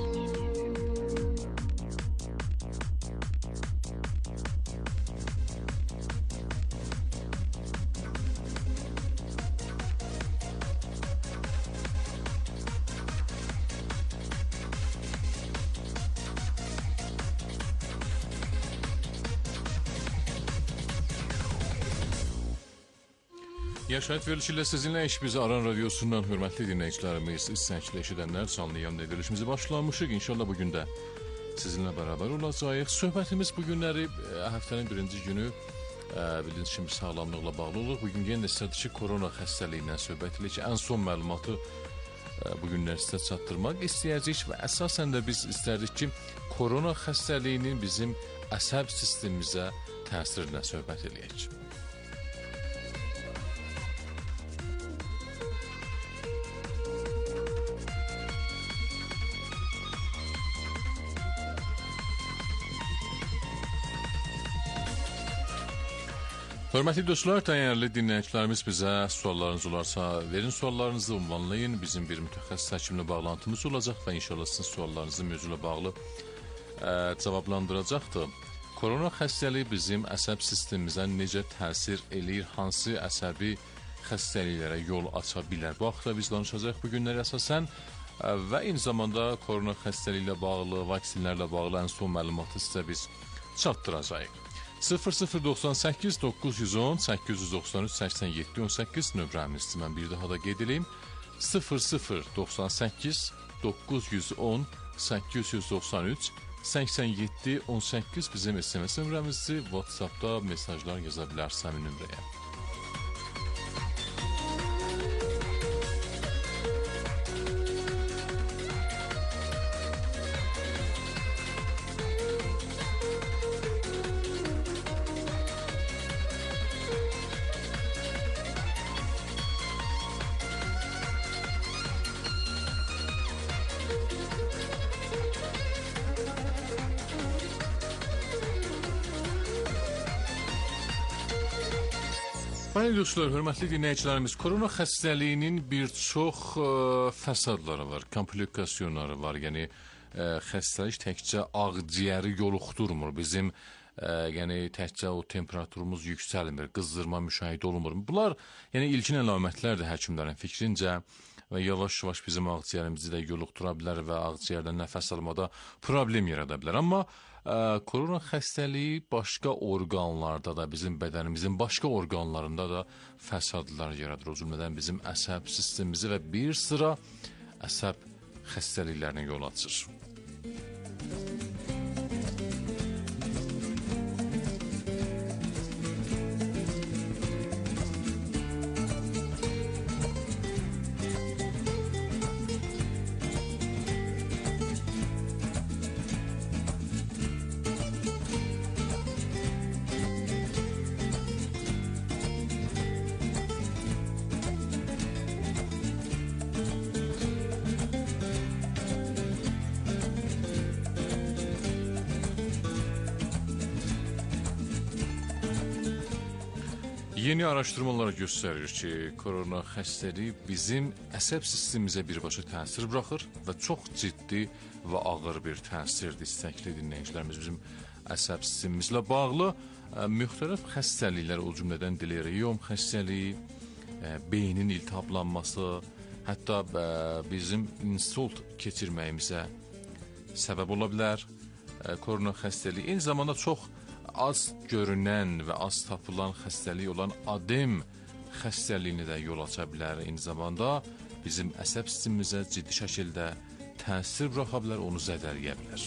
Yaşayət verilişi ilə sizinlə biz Aran Radyosundan hörmətli dinləyicilərimiz, istəkli eşidənlər canlı yayımda verilişimizi başlamışıq. İnşallah bugün də sizinlə bərabər olacağıq. Söhbətimiz bu günləri həftənin birinci günü bildiyiniz kimi sağlamlıqla bağlı olur. Bugün yenə istədik ki, korona xəstəliyindən söhbət edirik. Ən son məlumatı bu günlər sizə çatdırmaq istəyəcəyik və əsasən də biz istərdik ki, korona xəstəliyinin bizim əsəb sistemimizə təsirinə söhbət edək. Hörmətli dostlar, dəyərli dinləyicilərimiz, bizə suallarınız olarsa verin, suallarınızı ünvanlayın. Bizim bir mütəxəssis həkimlə bağlantımız olacaq və inşallah sizin suallarınızı mövzuyla bağlı cavablandıracaqdır. Korona xəstəliyi bizim əsəb sistemimizə necə təsir eləyir, hansı əsəbi xəstəliklərə yol aça bilər? Bu haqda biz danışacaq bu günlər əsasən və eyni zamanda korona xəstəliyi ilə bağlı, vaksinlərlə bağlı ən son məlumatı sizə biz çatdıracağıq. 0098 910 893 87 18 nömrəmizdir. Mən bir daha da qeyd edeyim. 0098 910 893 87 18 bizim SMS nömrəmizdir. WhatsAppda mesajlar yaza bilərsən həmin nömrəyə. Bəli dostlar, hörmətli dinləyicilərimiz, korona xəstəliyinin bir çox fəsadları var, komplikasiyaları var. Yəni xəstəlik təkcə ağciyəri yoluxdurmur. Bizim yəni təkcə o temperaturumuz yüksəlmir, qızdırma müşahidə olunmur. Bunlar yəni ilkin əlamətlərdir həkimlərin fikrincə və yavaş-yavaş bizim ağciyərimizi də yoluxdura bilər və ağciyərdən nəfəs almada problem yarada bilər. Amma korona xəstəliyi başqa orqanlarda da, bizim bədənimizin başqa orqanlarında da fəsadlar yaradır. O cümlədən bizim əsəb sistemimizi və bir sıra əsəb xəstəliklərinə yol açır. Yeni araşdırmalar göstərir ki, korona xəstəliyi bizim əsəb sistemimizə birbaşa təsir buraxır və çox ciddi və ağır bir təsirdir. İstəkli dinləyicilərimiz, bizim əsəb sistemimizlə bağlı müxtəlif xəstəliklər, o cümlədən delirium xəstəliyi, beynin iltihablanması, hətta bizim insult keçirməyimizə səbəb ola bilər. Korona xəstəliyi eyni zamanda çox az görünən və az tapılan xəstəlik olan adem xəstəliyini də yol aça bilər. Eyni zamanda bizim əsəb sistemimizə ciddi şəkildə təsir buraxa bilər, onu zədələyə bilər.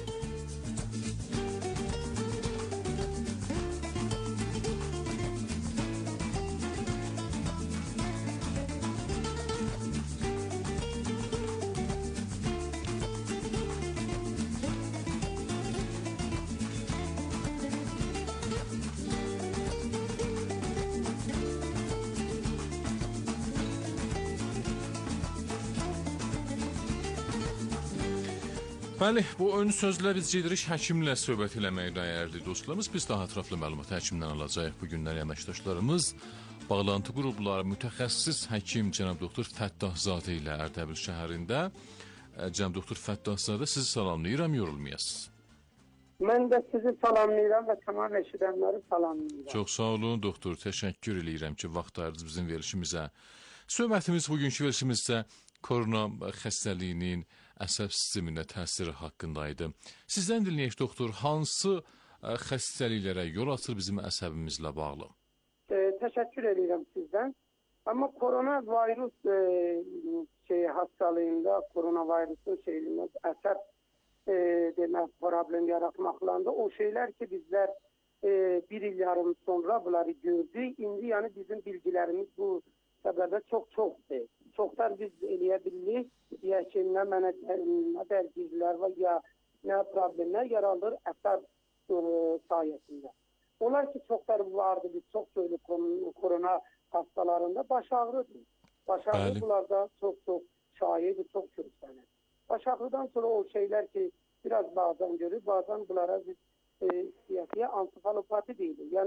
Bəli, bu ön sözlə biz gedirik həkimlə söhbət eləməyə dəyərli dostlarımız. Biz daha ətraflı məlumat həkimdən alacağıq. Bu günlər əməkdaşlarımız bağlantı qrupları mütəxəssis həkim cənab doktor Fəttahzadə ilə Ərdəbil şəhərində. Cənab doktor Fəttahzadə, sizi salamlayıram, yorulmayasınız. Mən də sizi salamlayıram və tamam eşidənləri salamlayıram. Çox sağ olun doktor, təşəkkür edirəm ki, vaxt ayırdınız bizim verilişimizə. Söhbətimiz bugünkü verilişimizdə korona xəstəliyinin əsəb sisteminə təsiri haqqındaydı. Sizdən dinləyək doktor, hansı xəstəliklərə yol açır bizim əsəbimizlə bağlı? Təşəkkür edirəm sizdən. Amma koronavirus hastalığında, koronavirusun şeyində əsəb demək problem yaratmaqlarında o şeylər ki bizlər bir il yarım sonra bunları gördük. İndi yəni bizim bilgilərimiz bu səbəbə çoxdur. Çoxlar biz eləyə bilirik. Ya ki, nə mənə dərgizlər və ya nə problemlər yaranır əsəb sayəsində. Onlar ki, çoxlar vardı, biz çox söylük korona hastalarında baş ağrıdır. Baş ağrı bunlarda çox şayidir, çox görülür. Baş ağrıdan sonra o şeylər ki, biraz bazen görür, bazen bunlara biz siyasiyə ansefalopati deyilir. Yəni,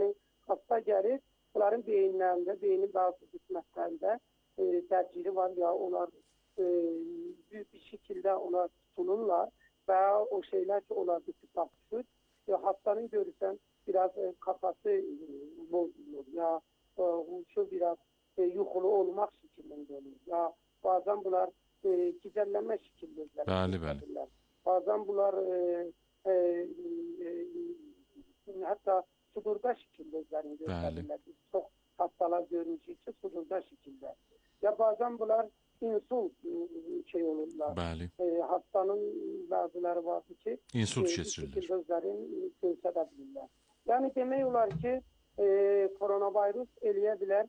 hasta gəlir, bunların beyinlərində, beynin bazı qismətlərində dərcili var ya, onlar büyük bir şekilde onlar tutulurlar və o şeyler ki onlar bir tutuksuz. Hastanın görürsən biraz kafası bozulur ya şu biraz yuxulu olmaq şeklinde olur. Ya bazen bunlar gizelleme şekilde. Bəli. Bazen bunlar hatta sudurda şekilde gösterirler. Çok hastalar görünüşü için sudurda şekilde. Ya bazen bunlar insult şey olurlar. Hastanın bazıları vardı ki insult keçirirlər. Gözlerin göstərilirlər. Yani demək olar ki koronavirus eləyə bilər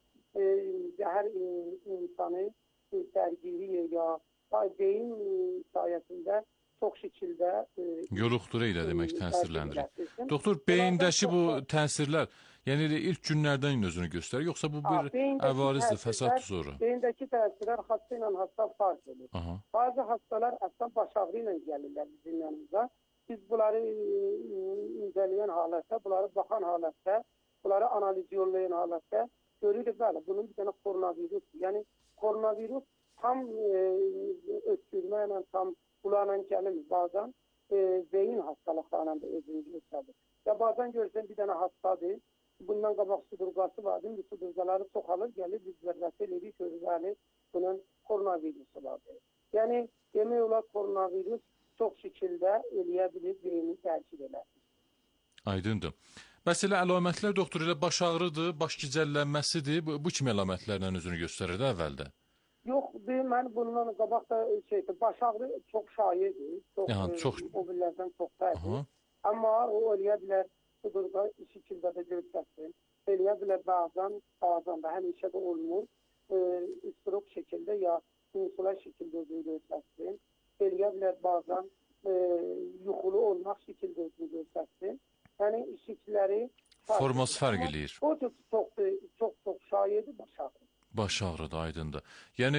hər insanı sərgiliyə ya beyin sayəsində çox şəkildə yoluxduru ilə demək təsirləndirir. Doktor, beyindəki bu təsirlər, yəni ilk günlərdən özünü göstərir, yoxsa bu bir əvarizdir, fəsaddır sonra? Beyindəki təsirlər hasta ilə hasta fark edir. Bazı hastalar əslən baş ağrı ilə gəlirlər bizim yanımıza. Biz bunları incələyən halətdə, bunları baxan halətdə, bunları analiz yollayan halətdə görürük, bəli, bunun bir dənə koronavirusdur. Yəni koronavirus tam öskürmə ilə, tam bunlarla gəlmir. Bazen beyin hastalıqlarla da özünü göstərir. Ya bazen görürsən bir dənə hastadır, bundan qabaq sudurqası vardır, bu sudurqaları çoxalır, gəlir, biz vərdəsi elədik, görürük, bunun koronavirusu vardır. Yəni, demək olar koronavirus çox şəkildə eləyə bilir, beyni tərkib elər. Aydındır. Məsələ əlamətlər, doktor, elə baş ağrıdır, baş gicəllənməsidir, bu kimi əlamətlərlə özünü göstərir də əvvəldə? Yox, mən bundan qabaq da baş ağrı çox şairdir, o birlərdən çox fərqdir. Amma o eləyə bilər, sudurqa şəkildə də göstərsin, eləyə bilər bazen da həmişə də olmur, üstürük şəkildə ya insula şəkildə özünü göstərsin, eləyə bilər bazen yuxulu olmaq şəkildə özünü göstərsin. Yəni işçiləri forması fərq eləyir. O çox şairdir baş ağrı. Baş ağrıdır, aydındır. Yəni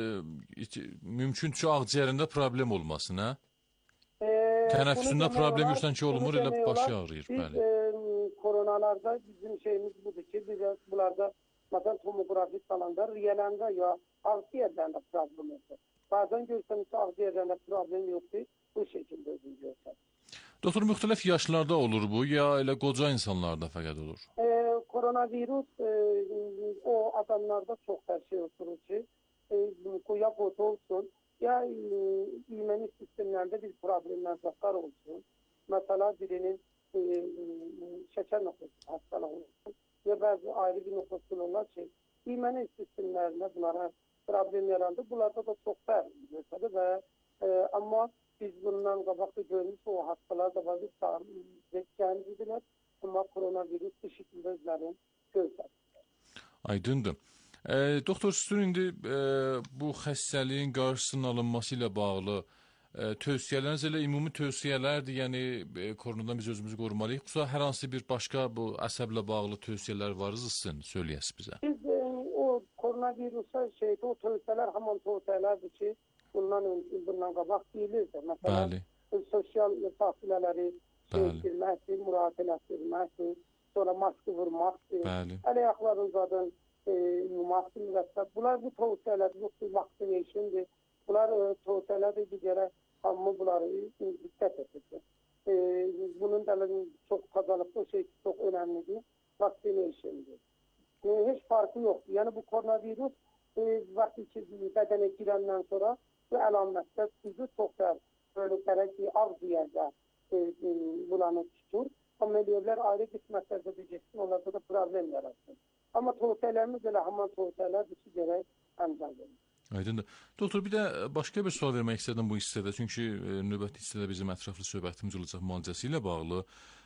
mümkündür ki, ağciyərində problem olmasın, hə? Tənəffüsündə problem yoxsan ki, olmur, elə başı ağrıyır. Biz koronalarda bizim şeyimiz budur ki, biz bunlarda məsələn tomografi salanda riyələndə ya ağciyərlərində problem yoxdur. Bazen görsəniz ki, ağciyərlərində problem yoxdur, bu şəkildə özünü görsəniz. Doktor, müxtəlif yaşlarda olur bu, ya elə qoca insanlarda fəqət olur? Koronavirus o adamlarda çox hər şey oturur ki, ya qota olsun, ya immuni sistemlərdə bir problemlər olsun. Mesela birinin şeker nüfusu hastalığı olsun. Ya bazı ayrı bir nüfusulurlar ki, immuni sistemlərində bunlara problem yarandı. Bunlarda da çox fərq göstərir və amma biz bundan qabaqda görmüş o hastalar da bazı kendidirlər. Ama koronavirüs bu şekilde özlərini göstərir. Aydındır. Doktor, sizin indi bu xəstəliyin qarşısının alınması ilə bağlı tövsiyələriniz elə ümumi tövsiyələrdir, yəni koronadan biz özümüzü qorumalıyıq, yoxsa hər hansı bir başqa bu əsəblə bağlı tövsiyələr varsa sizin söyləyəsiniz bizə? Biz o koronavirusa o tövsiyələr haman tövsiyələrdir ki, bundan qabaq deyilirdi. Məsələn, sosial fasilələri etdirməkdir, mürafiləşdirməkdir, sonra maske vurmaqdır, əl ayaqların zadın yumaqdır, müvəssət. Bunlar bu tövsiyələr, yoxdur, vaccination'dir. Bunlar tövsiyələrdir ki, gərək hamı bunları diqqət edir. Bunun da çox qazalıqlı çox önəmlidir, vaccination'dir. Heç farkı yoxdur. Yəni bu koronavirus vaxtı ki, bədənə girəndən sonra bu əlamətlər sizi çox da böyle gərək ki, ağziyərdə bulanı tutur. Ameliyevler ayrı qismətlərdə düşsün, onlarda da problem yaratsın. Amma tövsiyələrimiz elə haman tövsiyələrdir ki, gərək əmzal verir. Aydındır. Doktor, bir də başqa bir sual vermək istədim bu hissədə. Çünki növbəti hissədə bizim ətraflı söhbətimiz olacaq müalicəsi ilə bağlı.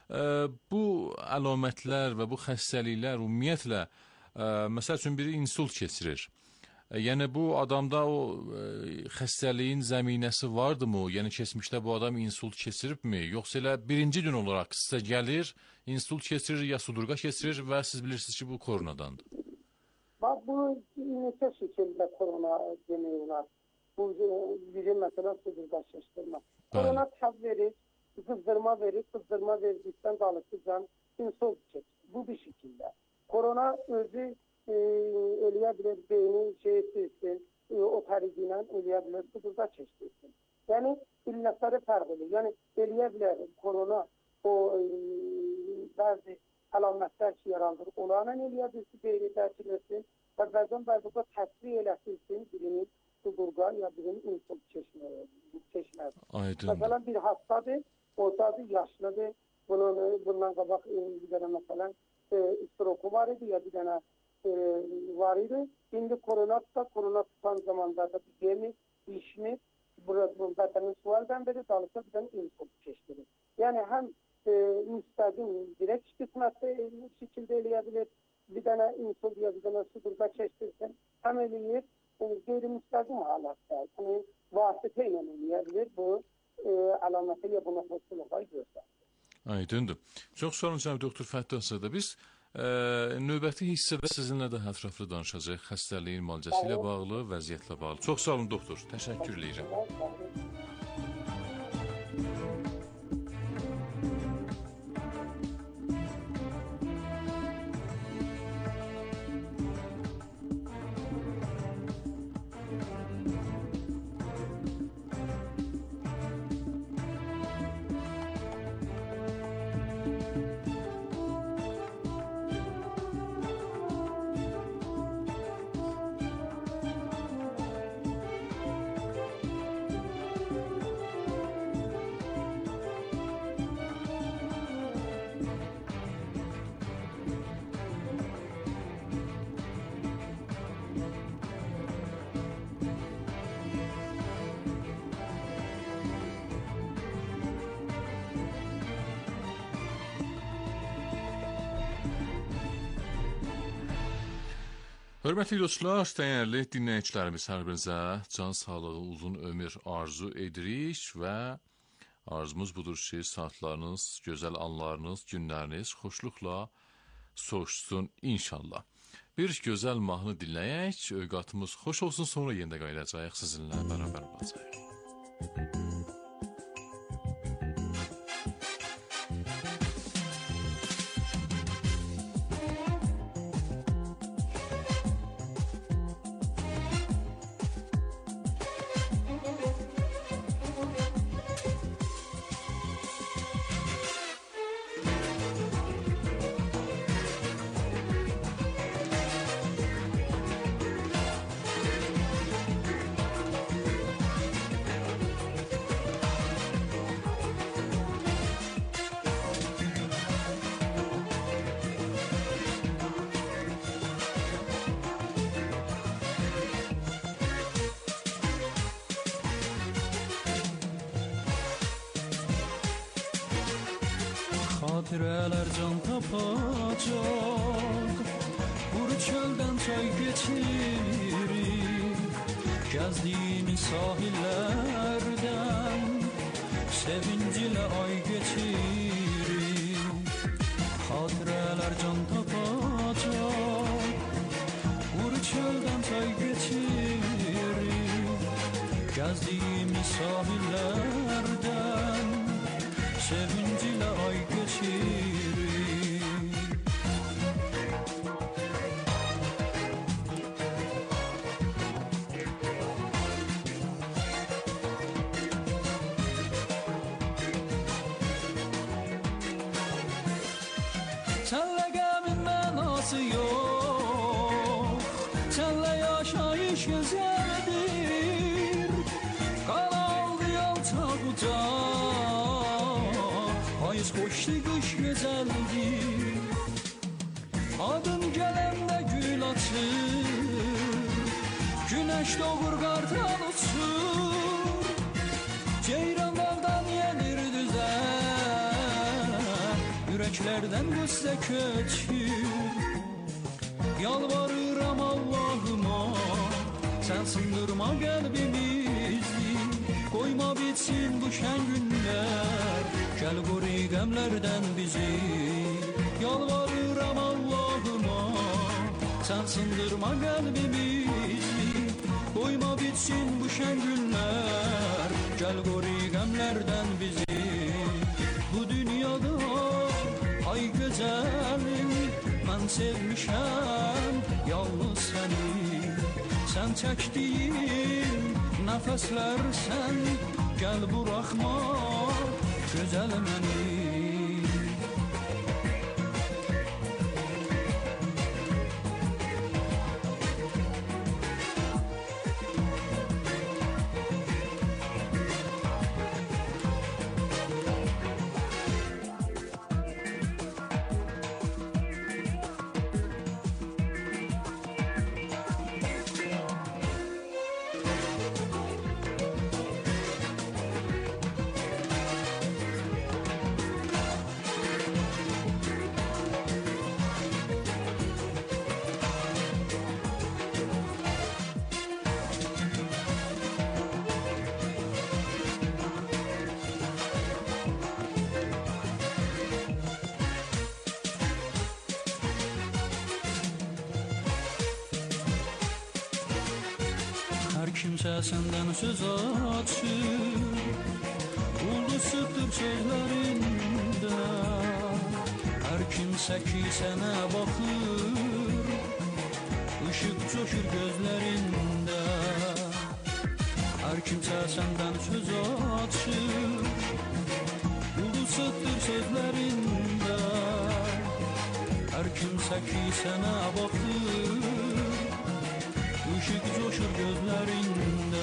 Bu əlamətlər və bu xəstəliklər ümumiyyətlə, məsəl üçün biri insult keçirir. Yəni bu adamda o xəstəliyin zəminəsi vardımı? Yəni keçmişdə bu adam insult keçiribmi? Yoxsa elə birinci gün olaraq sizə gəlir, insult keçirir ya sudurqa keçirir və siz bilirsiniz ki, bu koronadandır? Bax, bu neçə şəkildə korona demək olar. Bu bizim məsələn sudurqa şişdirmə. Korona tab verir, qızdırma verir, qızdırma verdikdən qalıqlıcan insult keçir. Bu bir şəkildə. Korona özü eləyə bilər, beyni etsin, o təriqlə eləyə bilər, qudurda keçdirsin. Yəni, illətləri fərq edir. Yəni, eləyə bilər, korona o bəzi əlamətlər ki, yarandır. Onlarla eləyə bilsin, beyni təsir etsin və bəzən təsvir eləsilsin birinin qudurda ya birinin insult keçməz. Məsələn, bir hastadır, ortadır, yaşlıdır. Bundan qabaq bir dənə məsələn stroku var idi ya bir dənə var idi. İndi korona tutan zamanlarda bir yemi, işmi, bədənin sualdən beri dalıqda bir dənə insult keçdirir. Yəni, həm müstəqim direkt qismətdə şəkildə eləyə bilir, bir dənə insult ya bir dənə sudurda keçdirsin, həm eləyir, qeyri-müstəqim halətdə, yəni vasitə ilə eləyə bilir, bu əlamətə ya buna xoşluğa göstərir. Aydındır. Çox sağ olun, cənab doktor Fəttah Sadə. Biz növbəti hissədə sizinlə də ətraflı danışacaq xəstəliyin müalicəsi ilə bağlı, vəziyyətlə bağlı. Çox sağ olun, doktor. Təşəkkür edirəm. Hörmətli dostlar, dəyərli dinləyicilərimiz, hər birinizə can sağlığı, uzun ömür arzu edirik və arzumuz budur ki, saatlarınız, gözəl anlarınız, günləriniz xoşluqla soğuşsun inşallah. Bir gözəl mahnı dinləyək, övqatımız xoş olsun, sonra yenə qayıdacağıq, sizinlə bərabər olacaq. Xatirələr can tapacaq, quru çöldən çay keçirir, gəzdiyimiz sahillərdən sevincilə ay geçirir. Xatirələr can tapacaq, quru çöldən çay geçirir, gəzdiyimiz sahillərdən sevincilə ay geçirir. Senle gəmin mənası yox, senle yaşayış güzeldir, qalaldı yalçaq ucaq, payız qoşdu qış gözəldir. Adın gələndə gül açır, günəş doğur qartal uçur, ceyran dağdan yenir düzər, ürəklərdən qüssə köçür. Yalvarıram Allahıma, sən sındırma qəlbimizi, qoyma bitsin bu şən günlər, gəl qoru qəmlərdən bizi. Yalvarıram Allahıma, sən sındırma qəlbimizi, qoyma bitsin bu şən günlər, gəl qoru qəmlərdən bizi. Bu dünyada ay gözəlim, mən mən sevmişəm yalnız səni. Sən çəkdiyim nəfəslər sən, gəl buraxma gözəl məni. Kimsə səndən söz açır, ulduzdur sözlərində. Hər kimsə ki sənə baxır, ışıq coşur gözlərində. Hər kimsə səndən söz açır, ulduzdur sözlərində. Hər kimsə ki sənə baxır, ışık coşur gözlərində.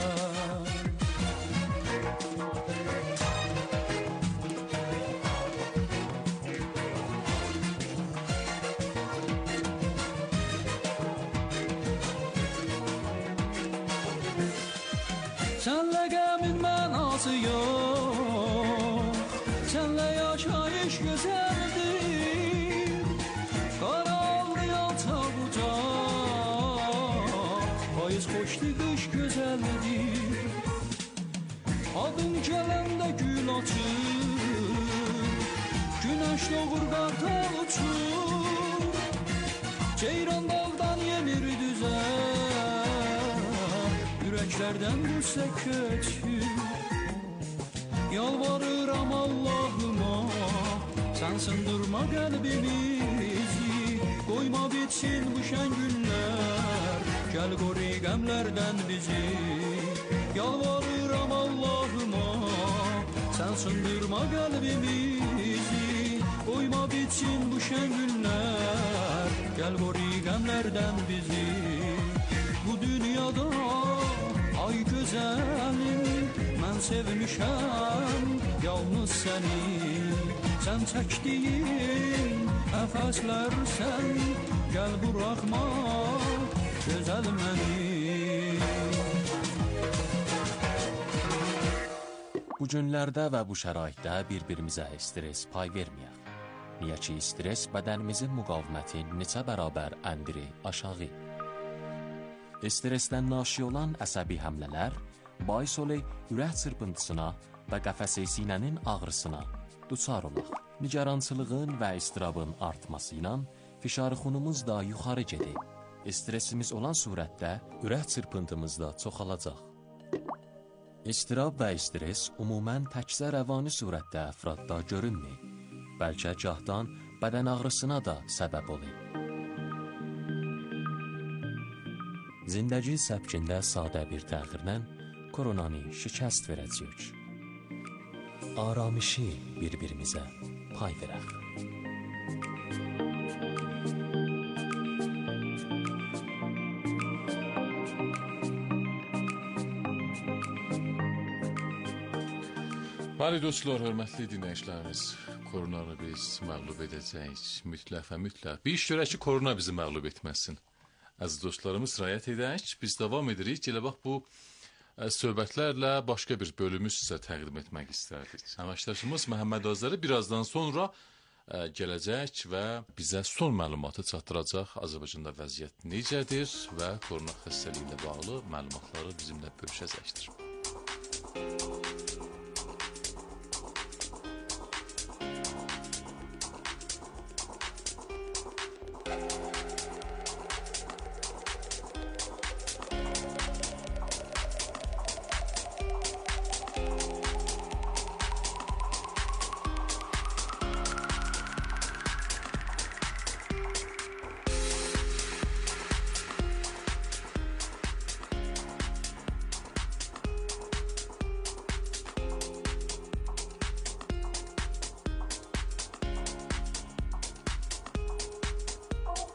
Sənlə qəmin mənası yox, sənlə yaşayış gözəldir. Qaraldı yalçaq ucaq, payız xoşdu qış gözəldir. Adın gələndə gül açır, günəş doğur qartal uçur. Ceyran dağdan yemir düzər, ürəklərdən qüssə köçür. Yalvarıram Allahıma, sən sındırma qəlbimizi. Qoyma bitsin bu şən günlər, gəl qoru qəmlərdən bizi. Yalvarıram Allahıma, sən sındırma qəlbimizi. Qoyma bitsin bu şən günlər, gəl qoru qəmlərdən bizi. Bu dünyada ay gözəlim, mən sevmişəm yalnız səni. Sən çəkdiyin nəfəslər sən, gəl buraxma gözəl məni. Bu günlərdə və bu şəraitdə bir-birimizə stres pay verməyək. Niyə ki, stres bədənimizin müqavimətin neçə bərabər əndiri aşağı. Stresdən naşi olan əsəbi həmlələr bais olur ürək çırpıntısına və qəfəs sinənin ağrısına duçar olaq. Nigarançılığın və istirabın artması ilə fişarı-xunumuz da yuxarı gedir. Stresimiz olan surətdə ürək çırpıntımız da çoxalacaq. İstirab və stres umumən təkcə rəvani surətdə əfradda görünmür. Bəlkə gahdan bədən ağrısına da səbəb olur. Zindəgi səbkində sadə bir təxirlə koronanı şikəst verəcəyik. Aramışı bir-birimizə pay verək. Bəli dostlar, hörmətli dinləyicilərimiz, koronanı biz məğlub edəcəyik, mütləq və mütləq. Bir iş görək ki, korona bizi məğlub etməsin. Əziz dostlarımız, rayət edək, biz davam edirik. Elə bax, bu söhbətlərlə başqa bir bölümü sizə təqdim etmək istərdik. Əməkdaşımız Məhəmməd Azəri birazdan sonra gələcək və bizə son məlumatı çatdıracaq. Azərbaycanda vəziyyət necədir və korona xəstəliyinə bağlı məlumatları bizimlə bölüşəcəkdir.